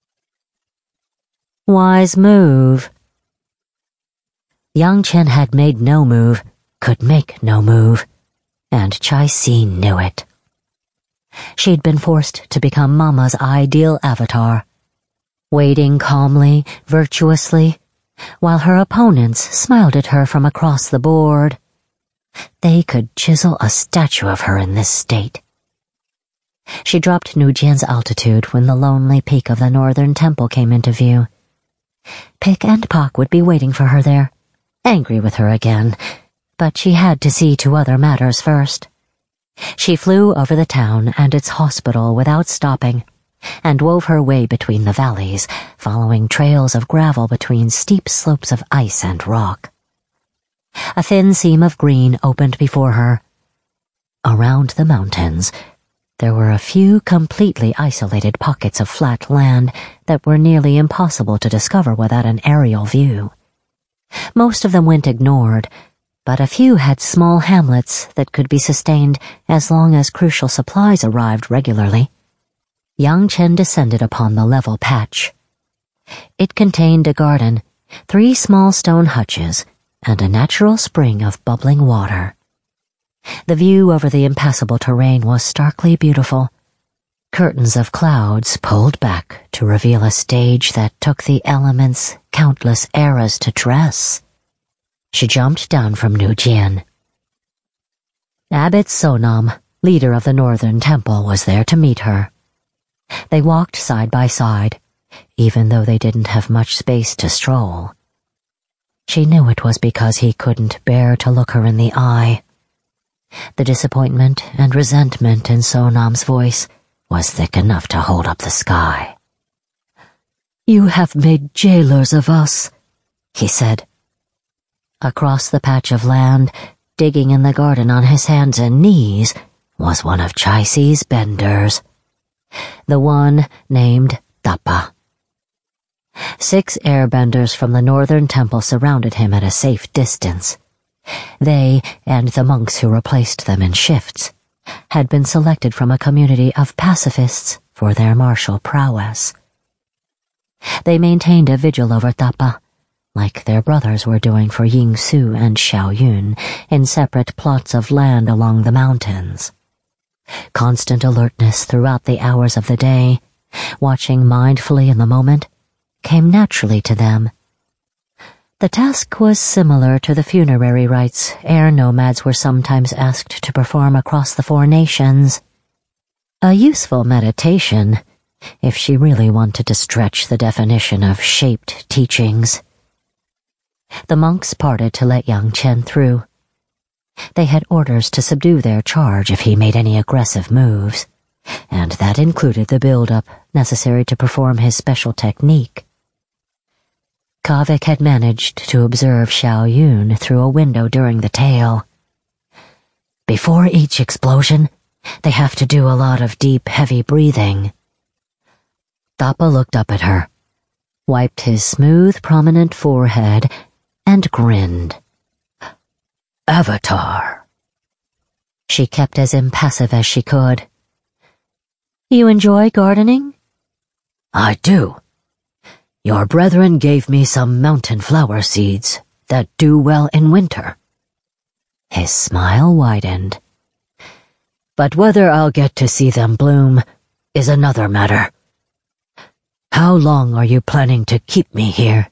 Wise move. Yang Chen had made no move, could make no move, and Chai-Si knew it. She'd been forced to become Mama's ideal avatar, waiting calmly, virtuously, while her opponents smiled at her from across the board. They could chisel a statue of her in this state. She dropped Nujian's altitude when the lonely peak of the northern temple came into view. Pick and Pock would be waiting for her there, angry with her again, but she had to see to other matters first. She flew over the town and its hospital without stopping, and wove her way between the valleys, following trails of gravel between steep slopes of ice and rock. A thin seam of green opened before her. Around the mountains, there were a few completely isolated pockets of flat land that were nearly impossible to discover without an aerial view. Most of them went ignored, but a few had small hamlets that could be sustained as long as crucial supplies arrived regularly. Yang Chen descended upon the level patch. It contained a garden, 3 small stone hutches, and a natural spring of bubbling water. The view over the impassable terrain was starkly beautiful. Curtains of clouds pulled back to reveal a stage that took the elements countless eras to dress. She jumped down from Nujian. Abbot Sonam, leader of the Northern Temple, was there to meet her. They walked side by side, even though they didn't have much space to stroll. She knew it was because he couldn't bear to look her in the eye. The disappointment and resentment in Sonam's voice was thick enough to hold up the sky. "You have made jailers of us," he said. Across the patch of land, digging in the garden on his hands and knees, was one of Chai-Si's benders. The one named Dappa. 6 airbenders from the Northern Temple surrounded him at a safe distance. They, and the monks who replaced them in shifts, had been selected from a community of pacifists for their martial prowess. They maintained a vigil over Dappa, like their brothers were doing for Ying Su and Xiao Yun in separate plots of land along the mountains. Constant alertness throughout the hours of the day, watching mindfully in the moment, came naturally to them. The task was similar to the funerary rites air nomads were sometimes asked to perform across the 4 nations. A useful meditation, if she really wanted to stretch the definition of shaped teachings. The monks parted to let Yang Chen through. They had orders to subdue their charge if he made any aggressive moves, and that included the build-up necessary to perform his special technique. Kavik had managed to observe Xiao Yun through a window during the tale. Before each explosion, they have to do a lot of deep, heavy breathing. Dappa looked up at her, wiped his smooth, prominent forehead, and grinned. "Avatar." She kept as impassive as she could. You enjoy gardening? I do. Your brethren gave me some mountain flower seeds that do well in winter. His smile widened. But whether I'll get to see them bloom is another matter. How long are you planning to keep me here?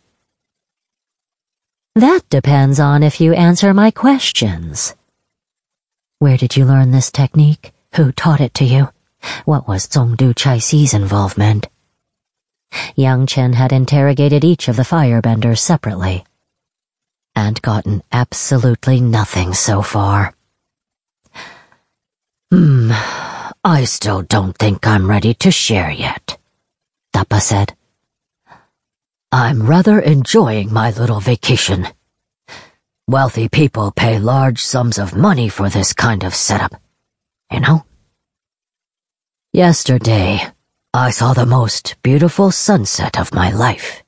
That depends on if you answer my questions. Where did you learn this technique? Who taught it to you? What was Zongdu Chaixi's involvement? Yang Chen had interrogated each of the firebenders separately, and gotten absolutely nothing so far. I still don't think I'm ready to share yet, Dappa said. I'm rather enjoying my little vacation. Wealthy people pay large sums of money for this kind of setup, you know? Yesterday, I saw the most beautiful sunset of my life.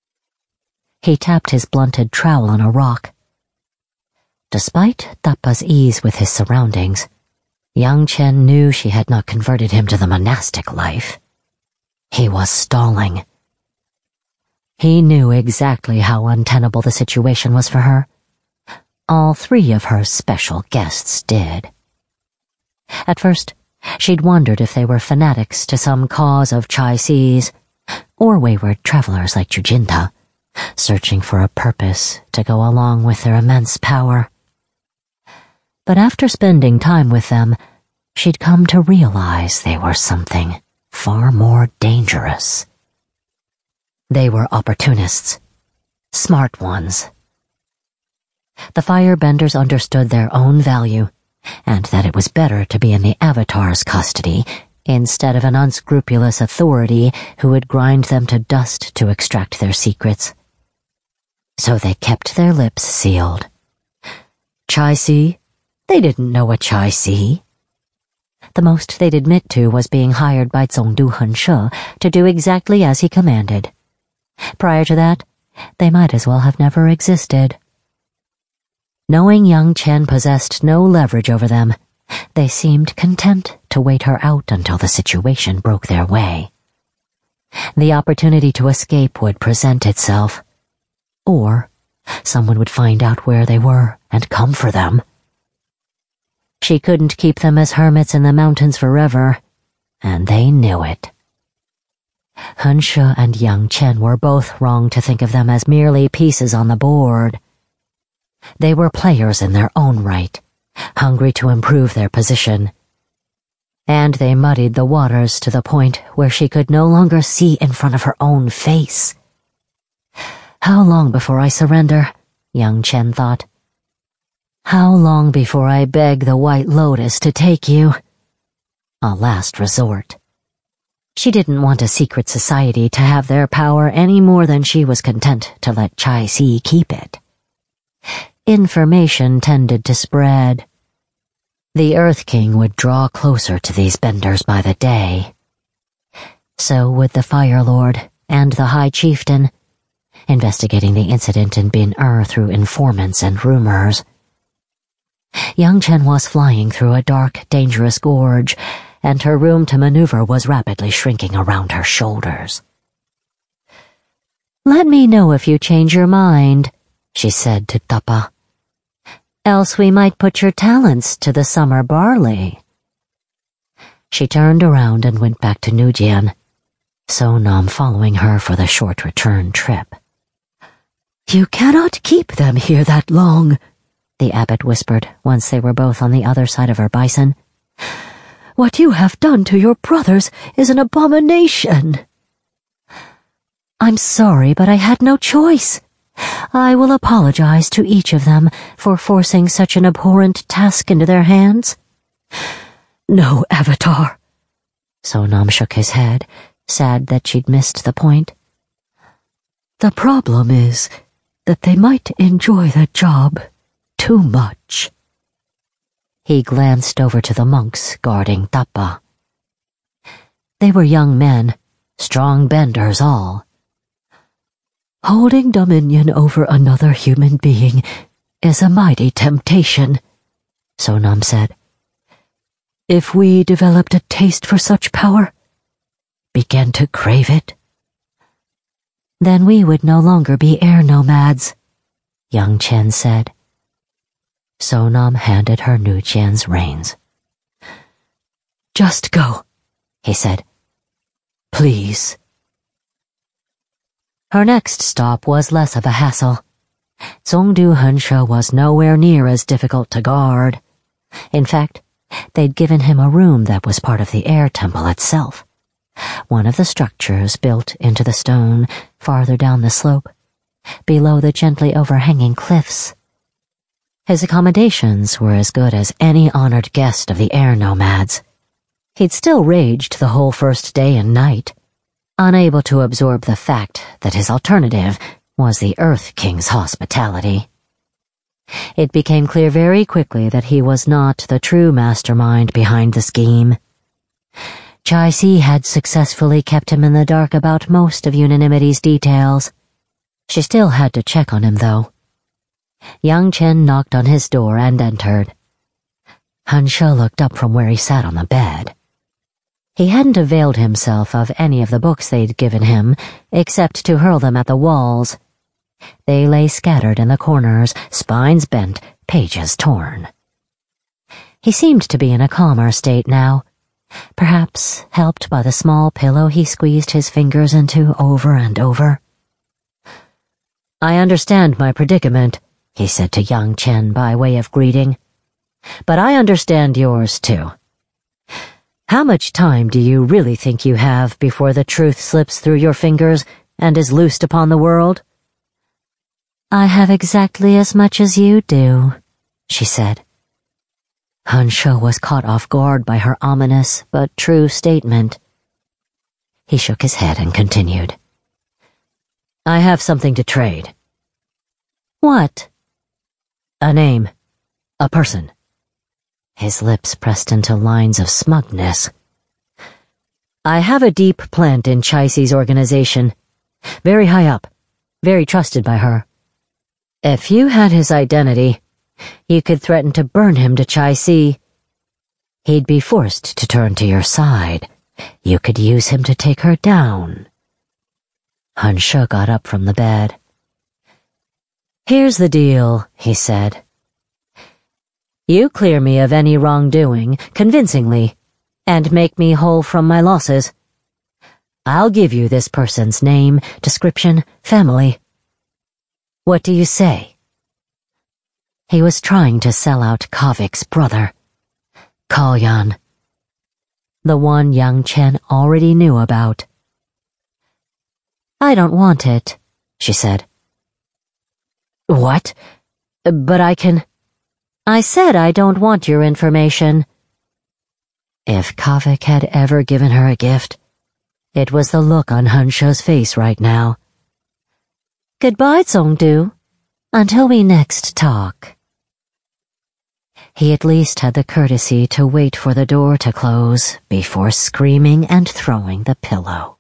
He tapped his blunted trowel on a rock. Despite Dappa's ease with his surroundings, Yang Chen knew she had not converted him to the monastic life. He was stalling. He knew exactly how untenable the situation was for her. All three of her special guests did. At first, she'd wondered if they were fanatics to some cause of Chaixi's, or wayward travelers like Jujinta, searching for a purpose to go along with their immense power. But after spending time with them, she'd come to realize they were something far more dangerous. They were opportunists, smart ones. The firebenders understood their own value, and that it was better to be in the Avatar's custody instead of an unscrupulous authority who would grind them to dust to extract their secrets. So they kept their lips sealed. Chai-Si? They didn't know a Chai-Si. The most they'd admit to was being hired by Zongdu Henshe to do exactly as he commanded. Prior to that, they might as well have never existed. Knowing Yang Chen possessed no leverage over them, they seemed content to wait her out until the situation broke their way. The opportunity to escape would present itself, or someone would find out where they were and come for them. She couldn't keep them as hermits in the mountains forever, and they knew it. Henshe and Yang Chen were both wrong to think of them as merely pieces on the board. They were players in their own right, hungry to improve their position. And they muddied the waters to the point where she could no longer see in front of her own face. How long before I surrender? Yang Chen thought. How long before I beg the White Lotus to take you? A last resort. She didn't want a secret society to have their power any more than she was content to let Chai-Si keep it. Information tended to spread. The Earth King would draw closer to these benders by the day. So would the Fire Lord and the High Chieftain, investigating the incident in Bin-Er through informants and rumors. Yang Chen was flying through a dark, dangerous gorge, and her room to maneuver was rapidly shrinking around her shoulders. Let me know if you change your mind, she said to Dappa. Else we might put your talents to the summer barley. She turned around and went back to Nujian, Sonam following her for the short return trip. You cannot keep them here that long, the abbot whispered once they were both on the other side of her bison. What you have done to your brothers is an abomination. I'm sorry, but I had no choice. I will apologize to each of them for forcing such an abhorrent task into their hands. No, Avatar. Sonam shook his head, sad that she'd missed the point. The problem is that they might enjoy the job too much. He glanced over to the monks guarding Dappa. They were young men, strong benders all. Holding dominion over another human being is a mighty temptation, Sonam said. If we developed a taste for such power, began to crave it, then we would no longer be air nomads, Yang Chen said. Sonam handed her Nuqian's reins. Just go, he said. Please. Her next stop was less of a hassle. Zhongdu Henshe was nowhere near as difficult to guard. In fact, they'd given him a room that was part of the air temple itself, one of the structures built into the stone farther down the slope, below the gently overhanging cliffs. His accommodations were as good as any honored guest of the air nomads. He'd still raged the whole first day and night, unable to absorb the fact that his alternative was the Earth King's hospitality. It became clear very quickly that he was not the true mastermind behind the scheme. Chai Si had successfully kept him in the dark about most of Unanimity's details. She still had to check on him, though. Yang Chen knocked on his door and entered. Henshe looked up from where he sat on the bed. He hadn't availed himself of any of the books they'd given him, except to hurl them at the walls. They lay scattered in the corners, spines bent, pages torn. He seemed to be in a calmer state now, perhaps helped by the small pillow he squeezed his fingers into over and over. "I understand my predicament," he said to Yang Chen by way of greeting. "But I understand yours, too. How much time do you really think you have before the truth slips through your fingers and is loosed upon the world?" "I have exactly as much as you do," she said. Henshe was caught off guard by her ominous but true statement. He shook his head and continued. "I have something to trade." "What?" "A name. A person." His lips pressed into lines of smugness. "I have a deep plant in Chai Si's organization. Very high up. Very trusted by her. If you had his identity, you could threaten to burn him to Chai Si. He'd be forced to turn to your side. You could use him to take her down." Henshe got up from the bed. "Here's the deal," he said. "You clear me of any wrongdoing, convincingly, and make me whole from my losses. I'll give you this person's name, description, family. What do you say?" He was trying to sell out Kavik's brother, Kalyan, the one Yang Chen already knew about. "I don't want it," she said. "What? But I can—" "I said I don't want your information." If Kavik had ever given her a gift, it was the look on Henshe's face right now. "Goodbye, Zhongdu, until we next talk." He at least had the courtesy to wait for the door to close before screaming and throwing the pillow.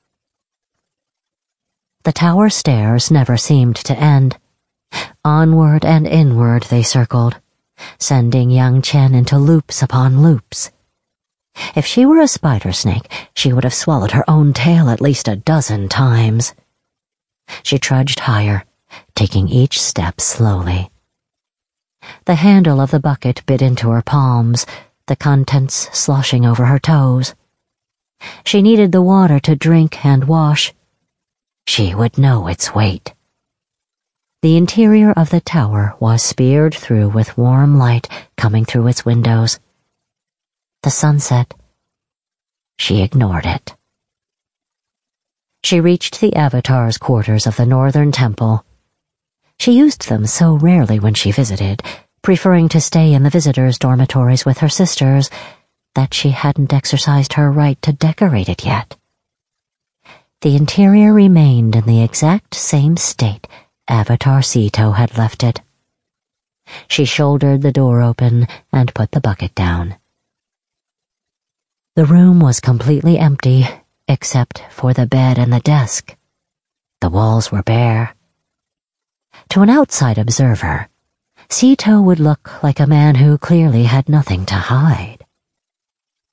The tower stairs never seemed to end. Onward and inward they circled, sending Yang Chen into loops upon loops. If she were a spider snake, she would have swallowed her own tail at least a dozen times. She trudged higher, taking each step slowly. The handle of the bucket bit into her palms, the contents sloshing over her toes. She needed the water to drink and wash. She would know its weight. The interior of the tower was speared through with warm light coming through its windows. The sunset. She ignored it. She reached the Avatar's quarters of the Northern Temple. She used them so rarely when she visited, preferring to stay in the visitors' dormitories with her sisters, that she hadn't exercised her right to decorate it yet. The interior remained in the exact same state Avatar Sito had left it. She shouldered the door open and put the bucket down. The room was completely empty, except for the bed and the desk. The walls were bare. To an outside observer, Sito would look like a man who clearly had nothing to hide.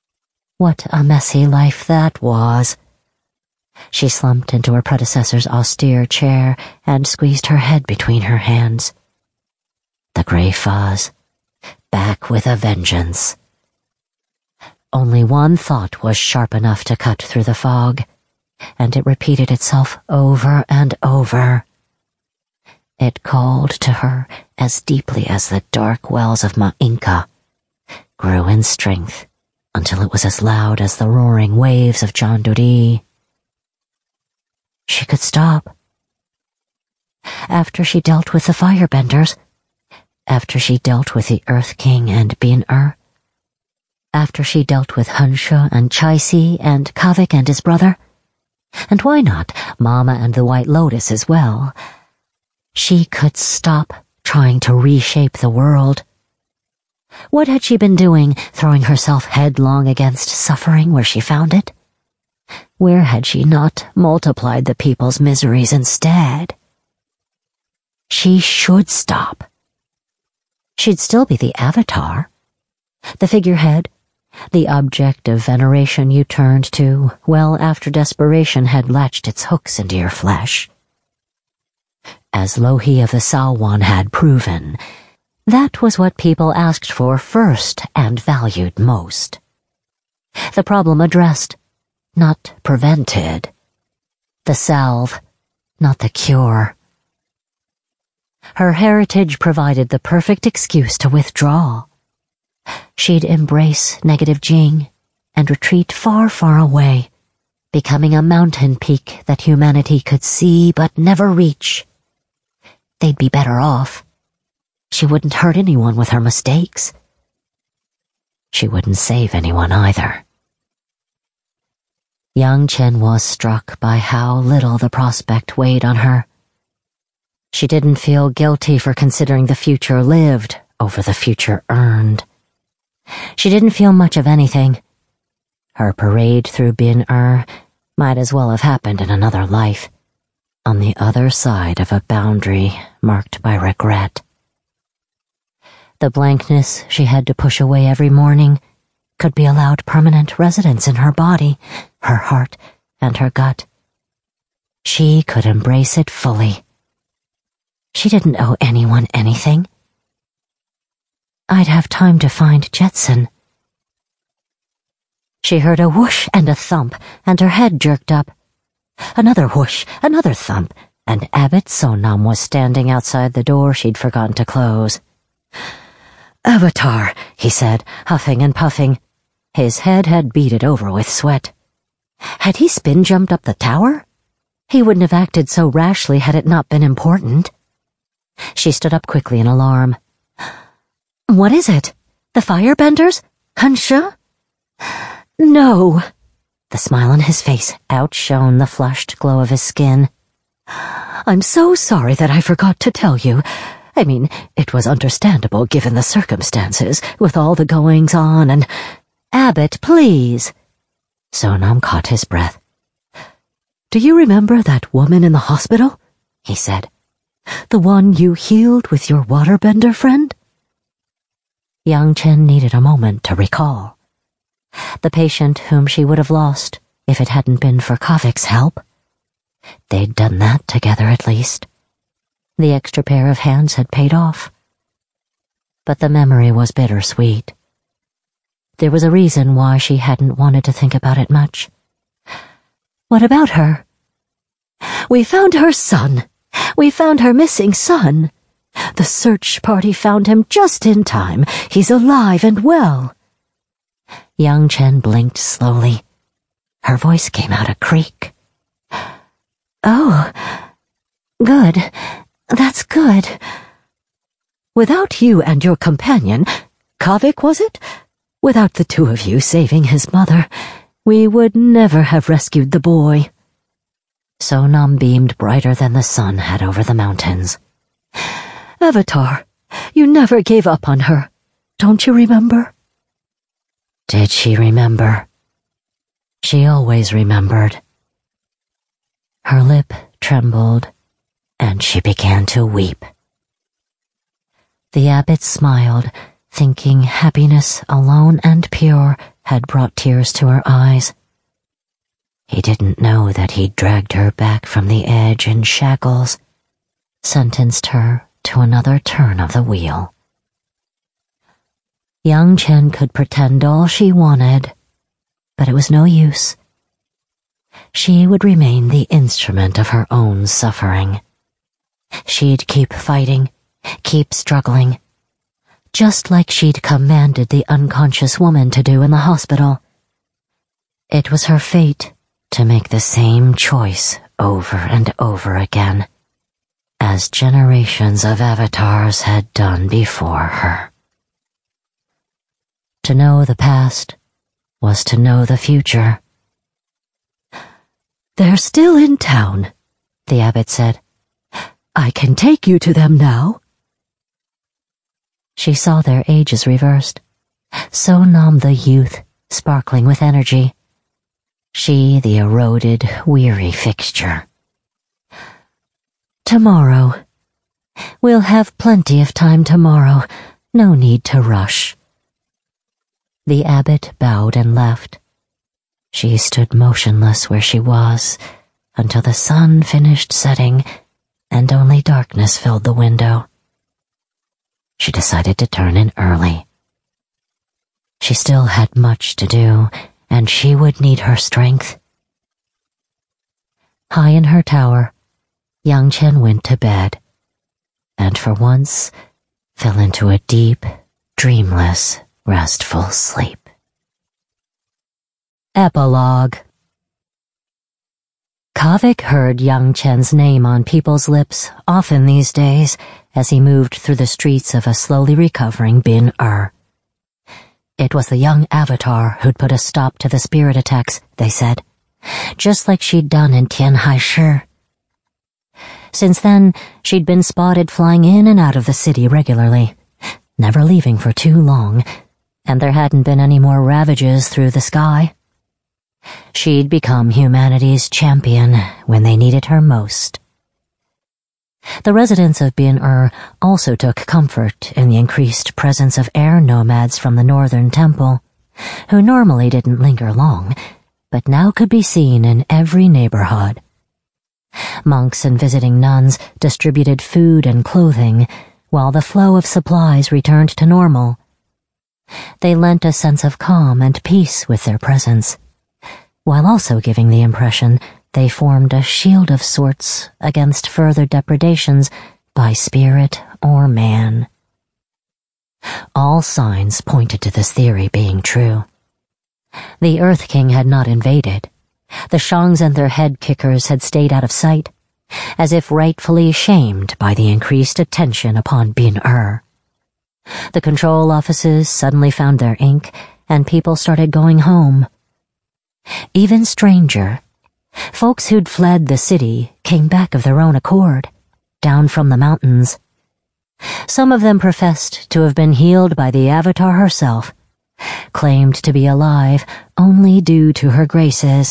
What a messy life that was. She slumped into her predecessor's austere chair and squeezed her head between her hands. The gray fuzz, back with a vengeance. Only one thought was sharp enough to cut through the fog, and it repeated itself over and over. It called to her as deeply as the dark wells of Ma'inka, grew in strength until it was as loud as the roaring waves of John Duri. She could stop. After she dealt with the firebenders, after she dealt with the Earth King and Bin-Er, after she dealt with Hansha and Chaisi and Kavik and his brother, and why not Mama and the White Lotus as well, she could stop trying to reshape the world. What had she been doing, throwing herself headlong against suffering where she found it? Where had she not multiplied the people's miseries instead? She should stop. She'd still be the avatar, the figurehead, the object of veneration you turned to well after desperation had latched its hooks into your flesh. As Lohi of the Salwan had proven, that was what people asked for first and valued most. The problem addressed, not prevented. The salve, not the cure. Her heritage provided the perfect excuse to withdraw. She'd embrace negative Jing and retreat far, far away, becoming a mountain peak that humanity could see but never reach. They'd be better off. She wouldn't hurt anyone with her mistakes. She wouldn't save anyone either. Yang Chen was struck by how little the prospect weighed on her. She didn't feel guilty for considering the future lived over the future earned. She didn't feel much of anything. Her parade through Bin-Er might as well have happened in another life, on the other side of a boundary marked by regret. The blankness she had to push away every morning could be allowed permanent residence in her body, her heart, and her gut. She could embrace it fully. She didn't owe anyone anything. I'd have time to find Jetson. She heard a whoosh and a thump, and her head jerked up. Another whoosh, another thump, and Abbot Sonam was standing outside the door she'd forgotten to close. "Avatar," he said, huffing and puffing. His head had beaded over with sweat. Had he spin-jumped up the tower? He wouldn't have acted so rashly had it not been important. She stood up quickly in alarm. "What is it? The firebenders? Hansha?" "No." The smile on his face outshone the flushed glow of his skin. "I'm so sorry that I forgot to tell you. I mean, it was understandable given the circumstances, with all the goings-on and—" "Abbot, please." Sonam caught his breath. "Do you remember that woman in the hospital?" he said. "The one you healed with your waterbender friend?" Yang Chen needed a moment to recall. The patient whom she would have lost if it hadn't been for Kavik's help. They'd done that together at least. The extra pair of hands had paid off. But the memory was bittersweet. There was a reason why she hadn't wanted to think about it much. "What about her?" "We found her son. We found her missing son. The search party found him just in time. He's alive and well." Yang Chen blinked slowly. Her voice came out a creak. "Oh, good. That's good. Without you and your companion, Kavik, was it? Without the two of you saving his mother, we would never have rescued the boy." Sonam beamed brighter than the sun had over the mountains. "Avatar, you never gave up on her. Don't you remember?" Did she remember? She always remembered. Her lip trembled, and she began to weep. The abbot smiled, thinking happiness alone and pure had brought tears to her eyes. He didn't know that he'd dragged her back from the edge in shackles, sentenced her to another turn of the wheel. Yang Chen could pretend all she wanted, but it was no use. She would remain the instrument of her own suffering. She'd keep fighting, keep struggling, just like she'd commanded the unconscious woman to do in the hospital. It was her fate to make the same choice over and over again, as generations of avatars had done before her. To know the past was to know the future. "They're still in town," the abbot said. "I can take you to them now." She saw their ages reversed, so numb the youth, sparkling with energy. She, the eroded, weary fixture. "Tomorrow. We'll have plenty of time tomorrow. No need to rush." The abbot bowed and left. She stood motionless where she was until the sun finished setting and only darkness filled the window. She decided to turn in early. She still had much to do, and she would need her strength. High in her tower, Yang Chen went to bed, and for once fell into a deep, dreamless, restful sleep. Epilogue. Kavik heard Yang Chen's name on people's lips often these days as he moved through the streets of a slowly recovering Bin-Er. It was the young avatar who'd put a stop to the spirit attacks, they said, just like she'd done in Tianhai Shi. Since then, she'd been spotted flying in and out of the city regularly, never leaving for too long, and there hadn't been any more ravages through the sky. She'd become humanity's champion when they needed her most. The residents of Bin-Er also took comfort in the increased presence of air nomads from the northern temple, who normally didn't linger long, but now could be seen in every neighborhood. Monks and visiting nuns distributed food and clothing, while the flow of supplies returned to normal. They lent a sense of calm and peace with their presence, while also giving the impression they formed a shield of sorts against further depredations by spirit or man. All signs pointed to this theory being true. The Earth King had not invaded. The Shangs and their head kickers had stayed out of sight, as if rightfully shamed by the increased attention upon Bin-Er. The control offices suddenly found their ink, and people started going home. Even stranger, folks who'd fled the city came back of their own accord, down from the mountains. Some of them professed to have been healed by the Avatar herself, claimed to be alive only due to her graces.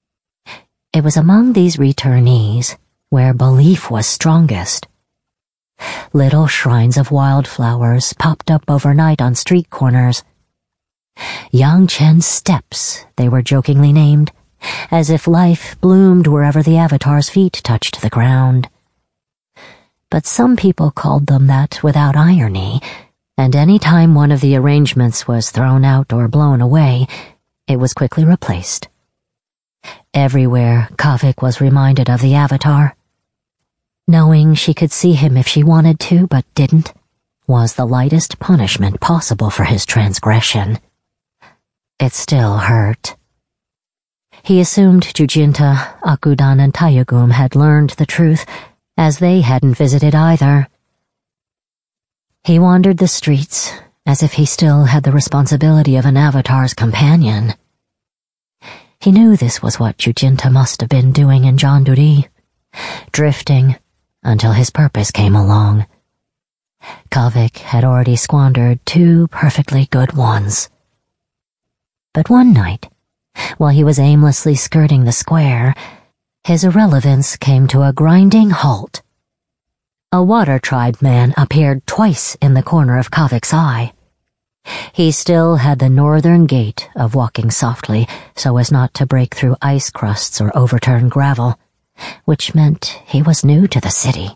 It was among these returnees where belief was strongest. Little shrines of wildflowers popped up overnight on street corners. Yang Chen's Steps, they were jokingly named, as if life bloomed wherever the Avatar's feet touched the ground. But some people called them that without irony, and any time one of the arrangements was thrown out or blown away, it was quickly replaced. Everywhere, Kavik was reminded of the Avatar. Knowing she could see him if she wanted to but didn't was the lightest punishment possible for his transgression. It still hurt. He assumed Jujinta, Akudan, and Tayagum had learned the truth, as they hadn't visited either. He wandered the streets, as if he still had the responsibility of an Avatar's companion. He knew this was what Jujinta must have been doing in Janduri, drifting until his purpose came along. Kavik had already squandered 2 perfectly good ones. But one night, while he was aimlessly skirting the square, his irrelevance came to a grinding halt. A Water Tribe man appeared twice in the corner of Kavik's eye. He still had the northern gait of walking softly so as not to break through ice crusts or overturn gravel, which meant he was new to the city.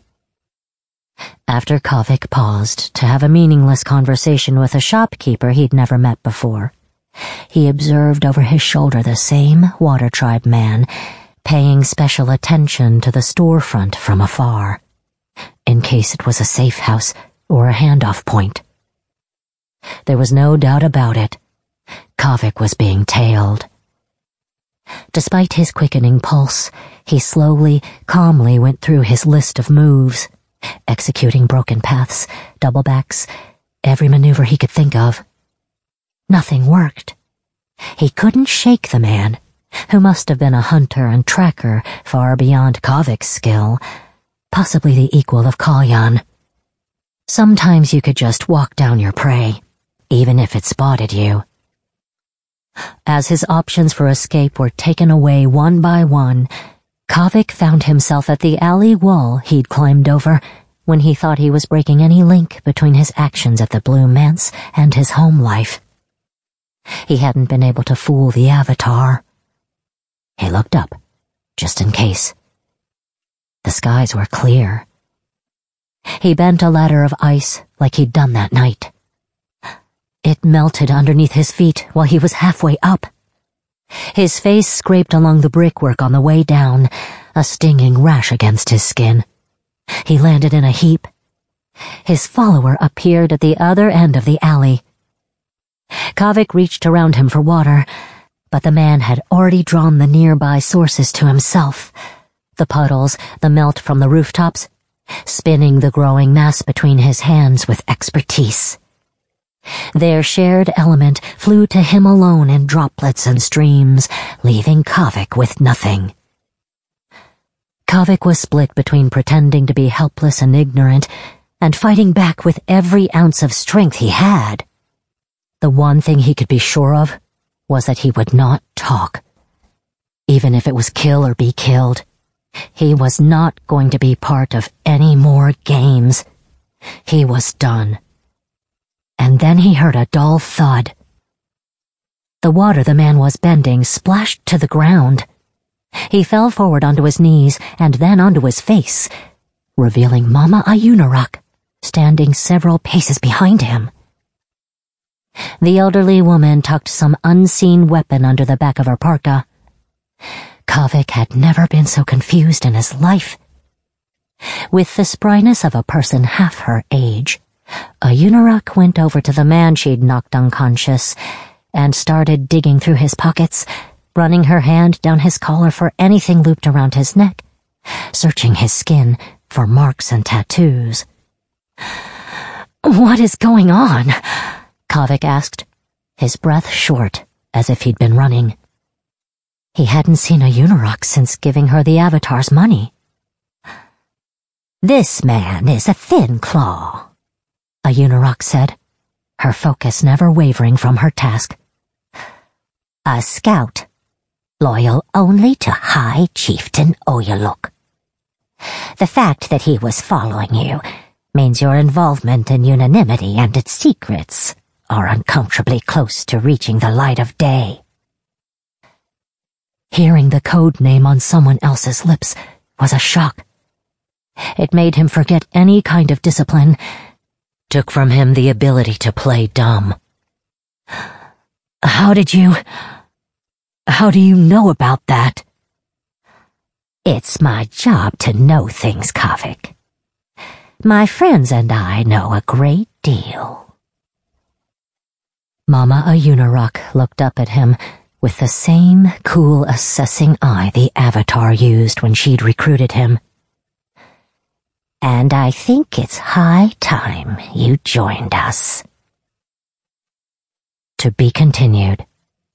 After Kavik paused to have a meaningless conversation with a shopkeeper he'd never met before, he observed over his shoulder the same Water Tribe man paying special attention to the storefront from afar, in case it was a safe house or a handoff point. There was no doubt about it. Kavik was being tailed. Despite his quickening pulse, he slowly, calmly went through his list of moves, executing broken paths, doublebacks, every maneuver he could think of. Nothing worked. He couldn't shake the man, who must have been a hunter and tracker far beyond Kavik's skill, possibly the equal of Kalyan. Sometimes you could just walk down your prey, even if it spotted you. As his options for escape were taken away one by one, Kavik found himself at the alley wall he'd climbed over when he thought he was breaking any link between his actions at the Blue Manse and his home life. He hadn't been able to fool the Avatar. He looked up, just in case. The skies were clear. He bent a ladder of ice like he'd done that night. It melted underneath his feet while he was halfway up. His face scraped along the brickwork on the way down, a stinging rash against his skin. He landed in a heap. His follower appeared at the other end of the alley. Kavik reached around him for water, but the man had already drawn the nearby sources to himself. The puddles, the melt from the rooftops, spinning the growing mass between his hands with expertise. Their shared element flew to him alone in droplets and streams, leaving Kavik with nothing. Kavik was split between pretending to be helpless and ignorant and fighting back with every ounce of strength he had. The one thing he could be sure of was that he would not talk. Even if it was kill or be killed, he was not going to be part of any more games. He was done. And then he heard a dull thud. The water the man was bending splashed to the ground. He fell forward onto his knees and then onto his face, revealing Mama Ayunarak standing several paces behind him. The elderly woman tucked some unseen weapon under the back of her parka. Kavik had never been so confused in his life. With the spryness of a person half her age, Ayunarak went over to the man she'd knocked unconscious and started digging through his pockets, running her hand down his collar for anything looped around his neck, searching his skin for marks and tattoos. "What is going on?" Kavik asked, his breath short, as if he'd been running. He hadn't seen Ayunarak since giving her the Avatar's money. "This man is a Thin Claw," Ayunarak said, her focus never wavering from her task. "A scout, loyal only to High Chieftain Oyaluk. The fact that he was following you means your involvement in unanimity and its secrets are uncomfortably close to reaching the light of day." Hearing the code name on someone else's lips was a shock. It made him forget any kind of discipline, took from him the ability to play dumb. How do you know about that?" "It's my job to know things, Kavik. My friends and I know a great deal." Mama Ayunarak looked up at him with the same cool, assessing eye the Avatar used when she'd recruited him. "And I think it's high time you joined us." To be continued.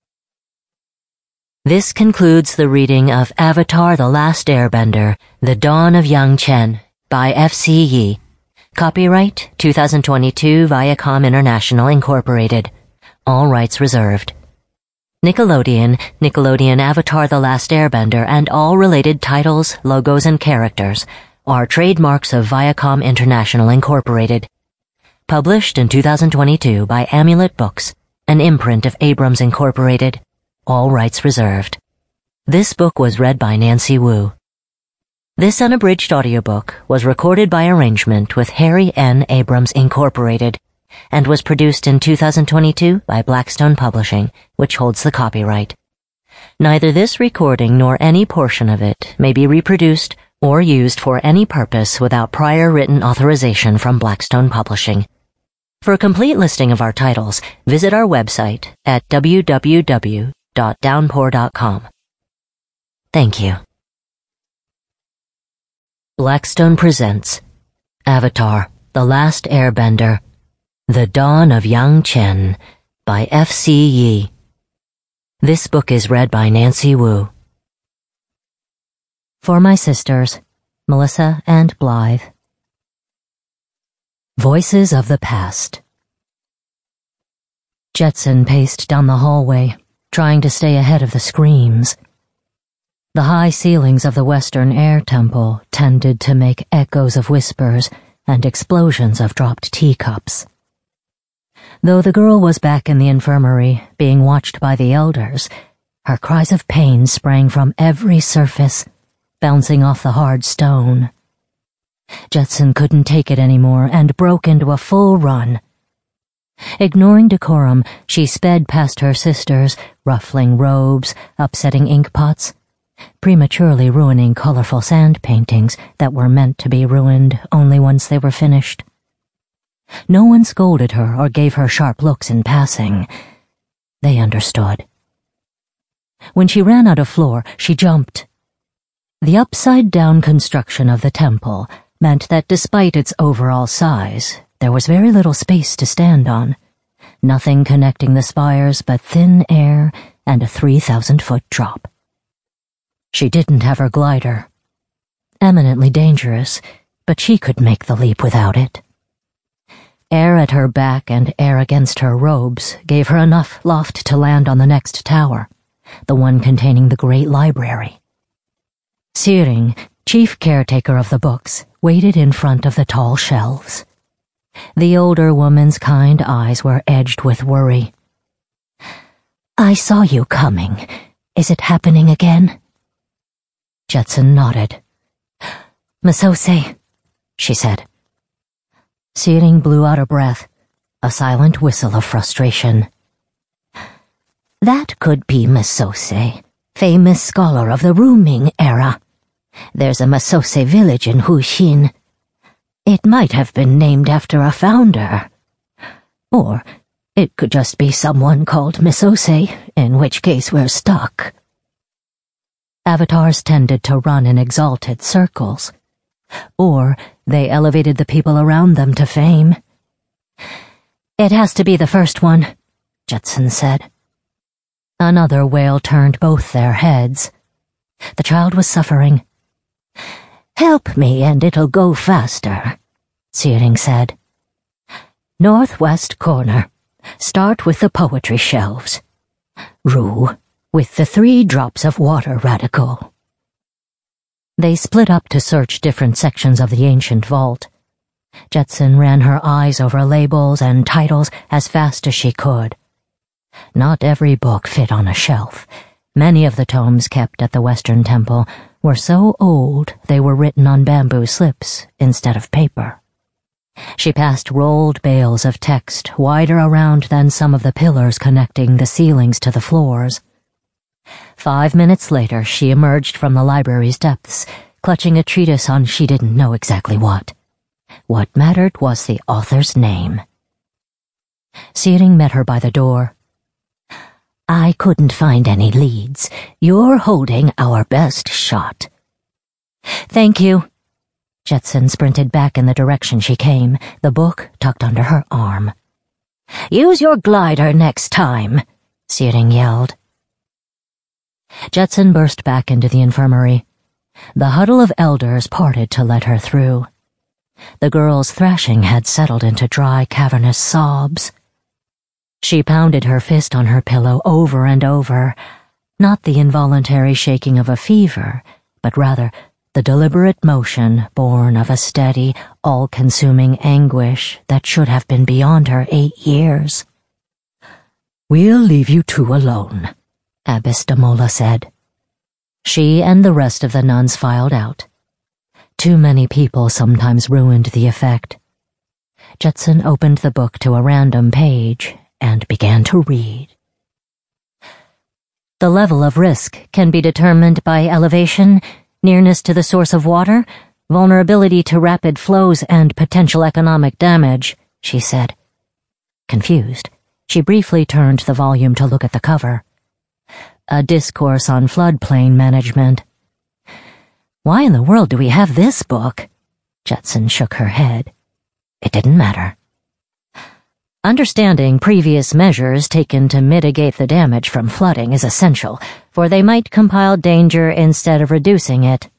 This concludes the reading of Avatar: The Last Airbender, The Dawn of Yang Chen by F.C. Yee. Copyright 2022 Viacom International Incorporated. All rights reserved. Nickelodeon, Nickelodeon Avatar: The Last Airbender, and all related titles, logos, and characters are trademarks of Viacom International Incorporated. Published in 2022 by Amulet Books. an imprint of Abrams Incorporated. All rights reserved. This book was read by Nancy Wu. This unabridged audiobook was recorded by arrangement with Harry N. Abrams Incorporated and was produced in 2022 by Blackstone Publishing, which holds the copyright. Neither this recording nor any portion of it may be reproduced or used for any purpose without prior written authorization from Blackstone Publishing. For a complete listing of our titles, visit our website at www.downpour.com. Thank you. Blackstone presents Avatar: The Last Airbender, The Dawn of Yang Chen by F.C. Yee. This book is read by Nancy Wu. For my sisters, Melissa and Blythe. Voices of the Past. Jetson paced down the hallway, trying to stay ahead of the screams. The high ceilings of the Western Air Temple tended to make echoes of whispers and explosions of dropped teacups. Though the girl was back in the infirmary, being watched by the elders, her cries of pain sprang from every surface, bouncing off the hard stone. Jetson couldn't take it anymore and broke into a full run. Ignoring decorum, she sped past her sisters, ruffling robes, upsetting ink pots, prematurely ruining colorful sand paintings that were meant to be ruined only once they were finished. No one scolded her or gave her sharp looks in passing. They understood. When she ran out of floor, she jumped. The upside-down construction of the temple meant that despite its overall size, there was very little space to stand on. Nothing connecting the spires but thin air and a 3,000-foot drop. She didn't have her glider. Eminently dangerous, but she could make the leap without it. Air at her back and air against her robes gave her enough loft to land on the next tower, the one containing the great library. Searing, chief caretaker of the books, waited in front of the tall shelves. The older woman's kind eyes were edged with worry. "I saw you coming. Is it happening again?" Jetson nodded. "Misose," she said. Searing blew out a breath, a silent whistle of frustration. "That could be Misose, famous scholar of the Ruming era. There's a Misose village in Huxin. It might have been named after a founder. Or it could just be someone called Misose, in which case we're stuck." Avatars tended to run in exalted circles. Or they elevated the people around them to fame. "It has to be the first one," Jetson said. Another wail turned both their heads. The child was suffering. "Help me and it'll go faster," Searing said. "Northwest corner. Start with the poetry shelves. Rue, with the 3 drops of water radical." They split up to search different sections of the ancient vault. Jetson ran her eyes over labels and titles as fast as she could. Not every book fit on a shelf. Many of the tomes kept at the Western Temple were so old they were written on bamboo slips instead of paper. She passed rolled bales of text wider around than some of the pillars connecting the ceilings to the floors. 5 minutes later, she emerged from the library's depths, clutching a treatise on she didn't know exactly what. What mattered was the author's name. Searing met her by the door. "I couldn't find any leads. You're holding our best shot." "Thank you." Jetson sprinted back in the direction she came, the book tucked under her arm. "Use your glider next time," Searing yelled. Jetson burst back into the infirmary. The huddle of elders parted to let her through. The girl's thrashing had settled into dry, cavernous sobs. She pounded her fist on her pillow over and over, not the involuntary shaking of a fever, but rather the deliberate motion born of a steady, all-consuming anguish that should have been beyond her 8 years. "We'll leave you two alone," Abbess Damola said. She and the rest of the nuns filed out. Too many people sometimes ruined the effect. Jetson opened the book to a random page and began to read. The level of risk can be determined by elevation, nearness to the source of water, vulnerability to rapid flows, and potential economic damage, she said. Confused, she briefly turned the volume to look at the cover. A discourse on floodplain management. Why in the world do we have this book? Jetson shook her head. It didn't matter. Understanding previous measures taken to mitigate the damage from flooding is essential, for they might compile danger instead of reducing it.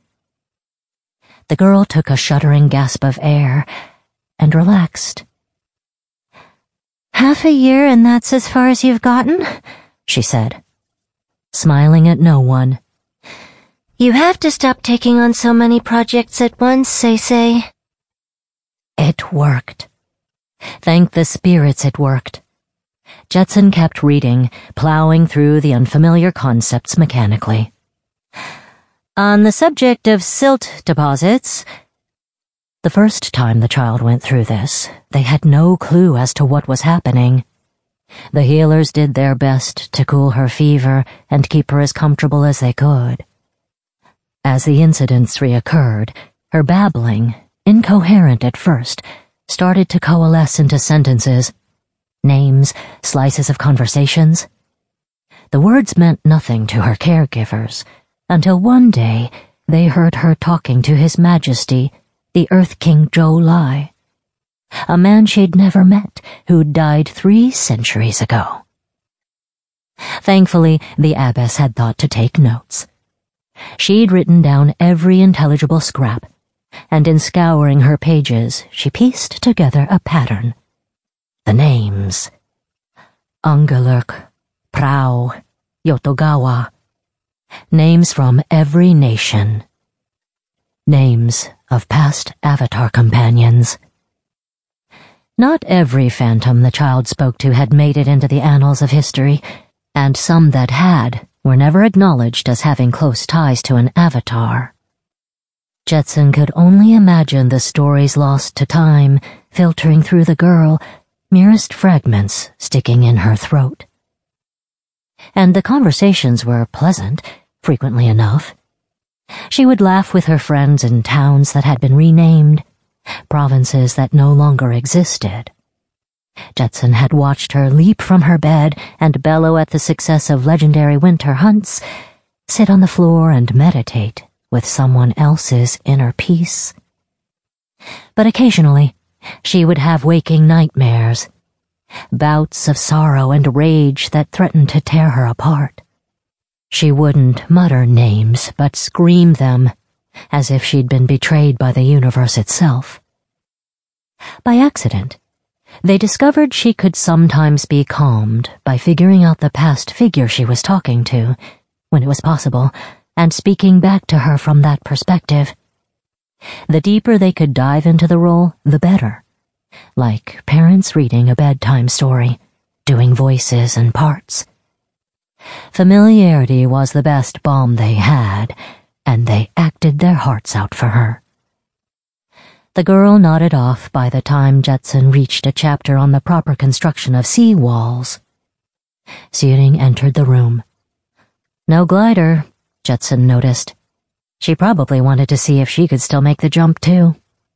The girl took a shuddering gasp of air and relaxed. "Half a year and that's as far as you've gotten?" she said, smiling at no one. "You have to stop taking on so many projects at once, Say. It worked. Thank the spirits it worked. Jetson kept reading, plowing through the unfamiliar concepts mechanically. On the subject of silt deposits, the first time the child went through this, they had no clue as to what was happening. The healers did their best to cool her fever and keep her as comfortable as they could. As the incidents reoccurred, her babbling, incoherent at first, started to coalesce into sentences, names, slices of conversations. The words meant nothing to her caregivers, until one day they heard her talking to His Majesty, the Earth King Zhou Lai, a man she'd never met who'd died 3 centuries ago. Thankfully, the abbess had thought to take notes. She'd written down every intelligible scrap, and in scouring her pages, she pieced together a pattern. The names: Ungalurk, Prau, Yotogawa. Names from every nation. Names of past Avatar companions. Not every phantom the child spoke to had made it into the annals of history, and some that had were never acknowledged as having close ties to an Avatar. Jetson could only imagine the stories lost to time filtering through the girl, merest fragments sticking in her throat. And the conversations were pleasant, frequently enough. She would laugh with her friends in towns that had been renamed, provinces that no longer existed. Jetson had watched her leap from her bed and bellow at the success of legendary winter hunts, sit on the floor and meditate with someone else's inner peace. But occasionally, she would have waking nightmares, bouts of sorrow and rage that threatened to tear her apart. She wouldn't mutter names, but scream them, as if she'd been betrayed by the universe itself. By accident, they discovered she could sometimes be calmed by figuring out the past figure she was talking to, when it was possible, and speaking back to her from that perspective. The deeper they could dive into the role, the better. Like parents reading a bedtime story, doing voices and parts. Familiarity was the best balm they had, and they acted their hearts out for her. The girl nodded off by the time Jetson reached a chapter on the proper construction of sea walls. Searing entered the room. No glider, Jetson noticed. She probably wanted to see if she could still make the jump, too.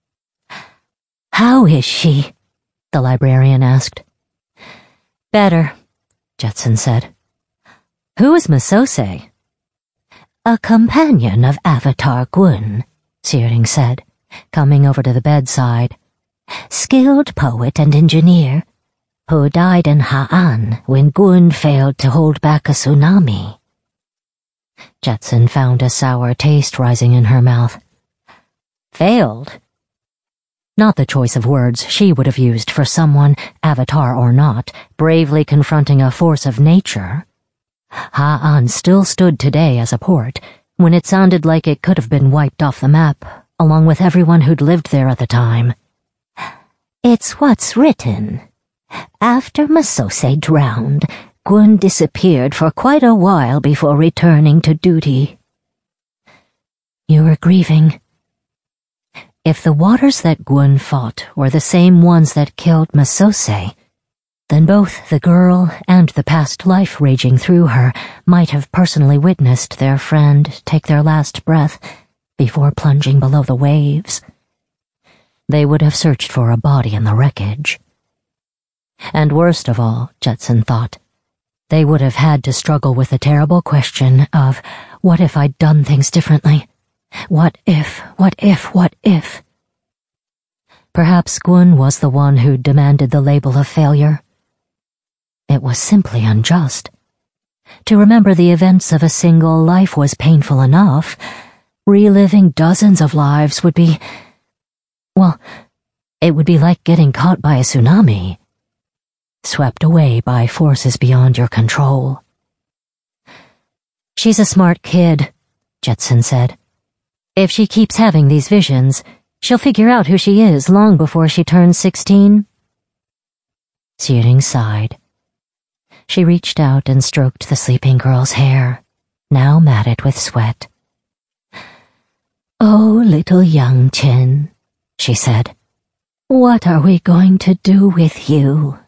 "How is she?" the librarian asked. "Better," Jetson said. "Who is Masose?" "A companion of Avatar Gwyn," Searing said, coming over to the bedside. "Skilled poet and engineer, who died in Ha'an when Gwyn failed to hold back a tsunami." Jetson found a sour taste rising in her mouth. Failed? Not the choice of words she would have used for someone, Avatar or not, bravely confronting a force of nature. Ha'an still stood today as a port, when it sounded like it could have been wiped off the map, along with everyone who'd lived there at the time. "It's what's written. After Masose drowned, Gwyn disappeared for quite a while before returning to duty. You were grieving. If the waters that Gwyn fought were the same ones that killed Masose, then both the girl and the past life raging through her might have personally witnessed their friend take their last breath before plunging below the waves. They would have searched for a body in the wreckage. And worst of all, Jetson thought, they would have had to struggle with the terrible question of, what if I'd done things differently? What if? Perhaps Gwyn was the one who demanded the label of failure. It was simply unjust. To remember the events of a single life was painful enough. Reliving dozens of lives would be... well, it would be like getting caught by a tsunami, swept away by forces beyond your control. She's a smart kid, Jetson said. If she keeps having these visions, she'll figure out who she is long before she turns 16. Searing sighed. She reached out and stroked the sleeping girl's hair, now matted with sweat. Oh, little young Chin, she said, what are we going to do with you?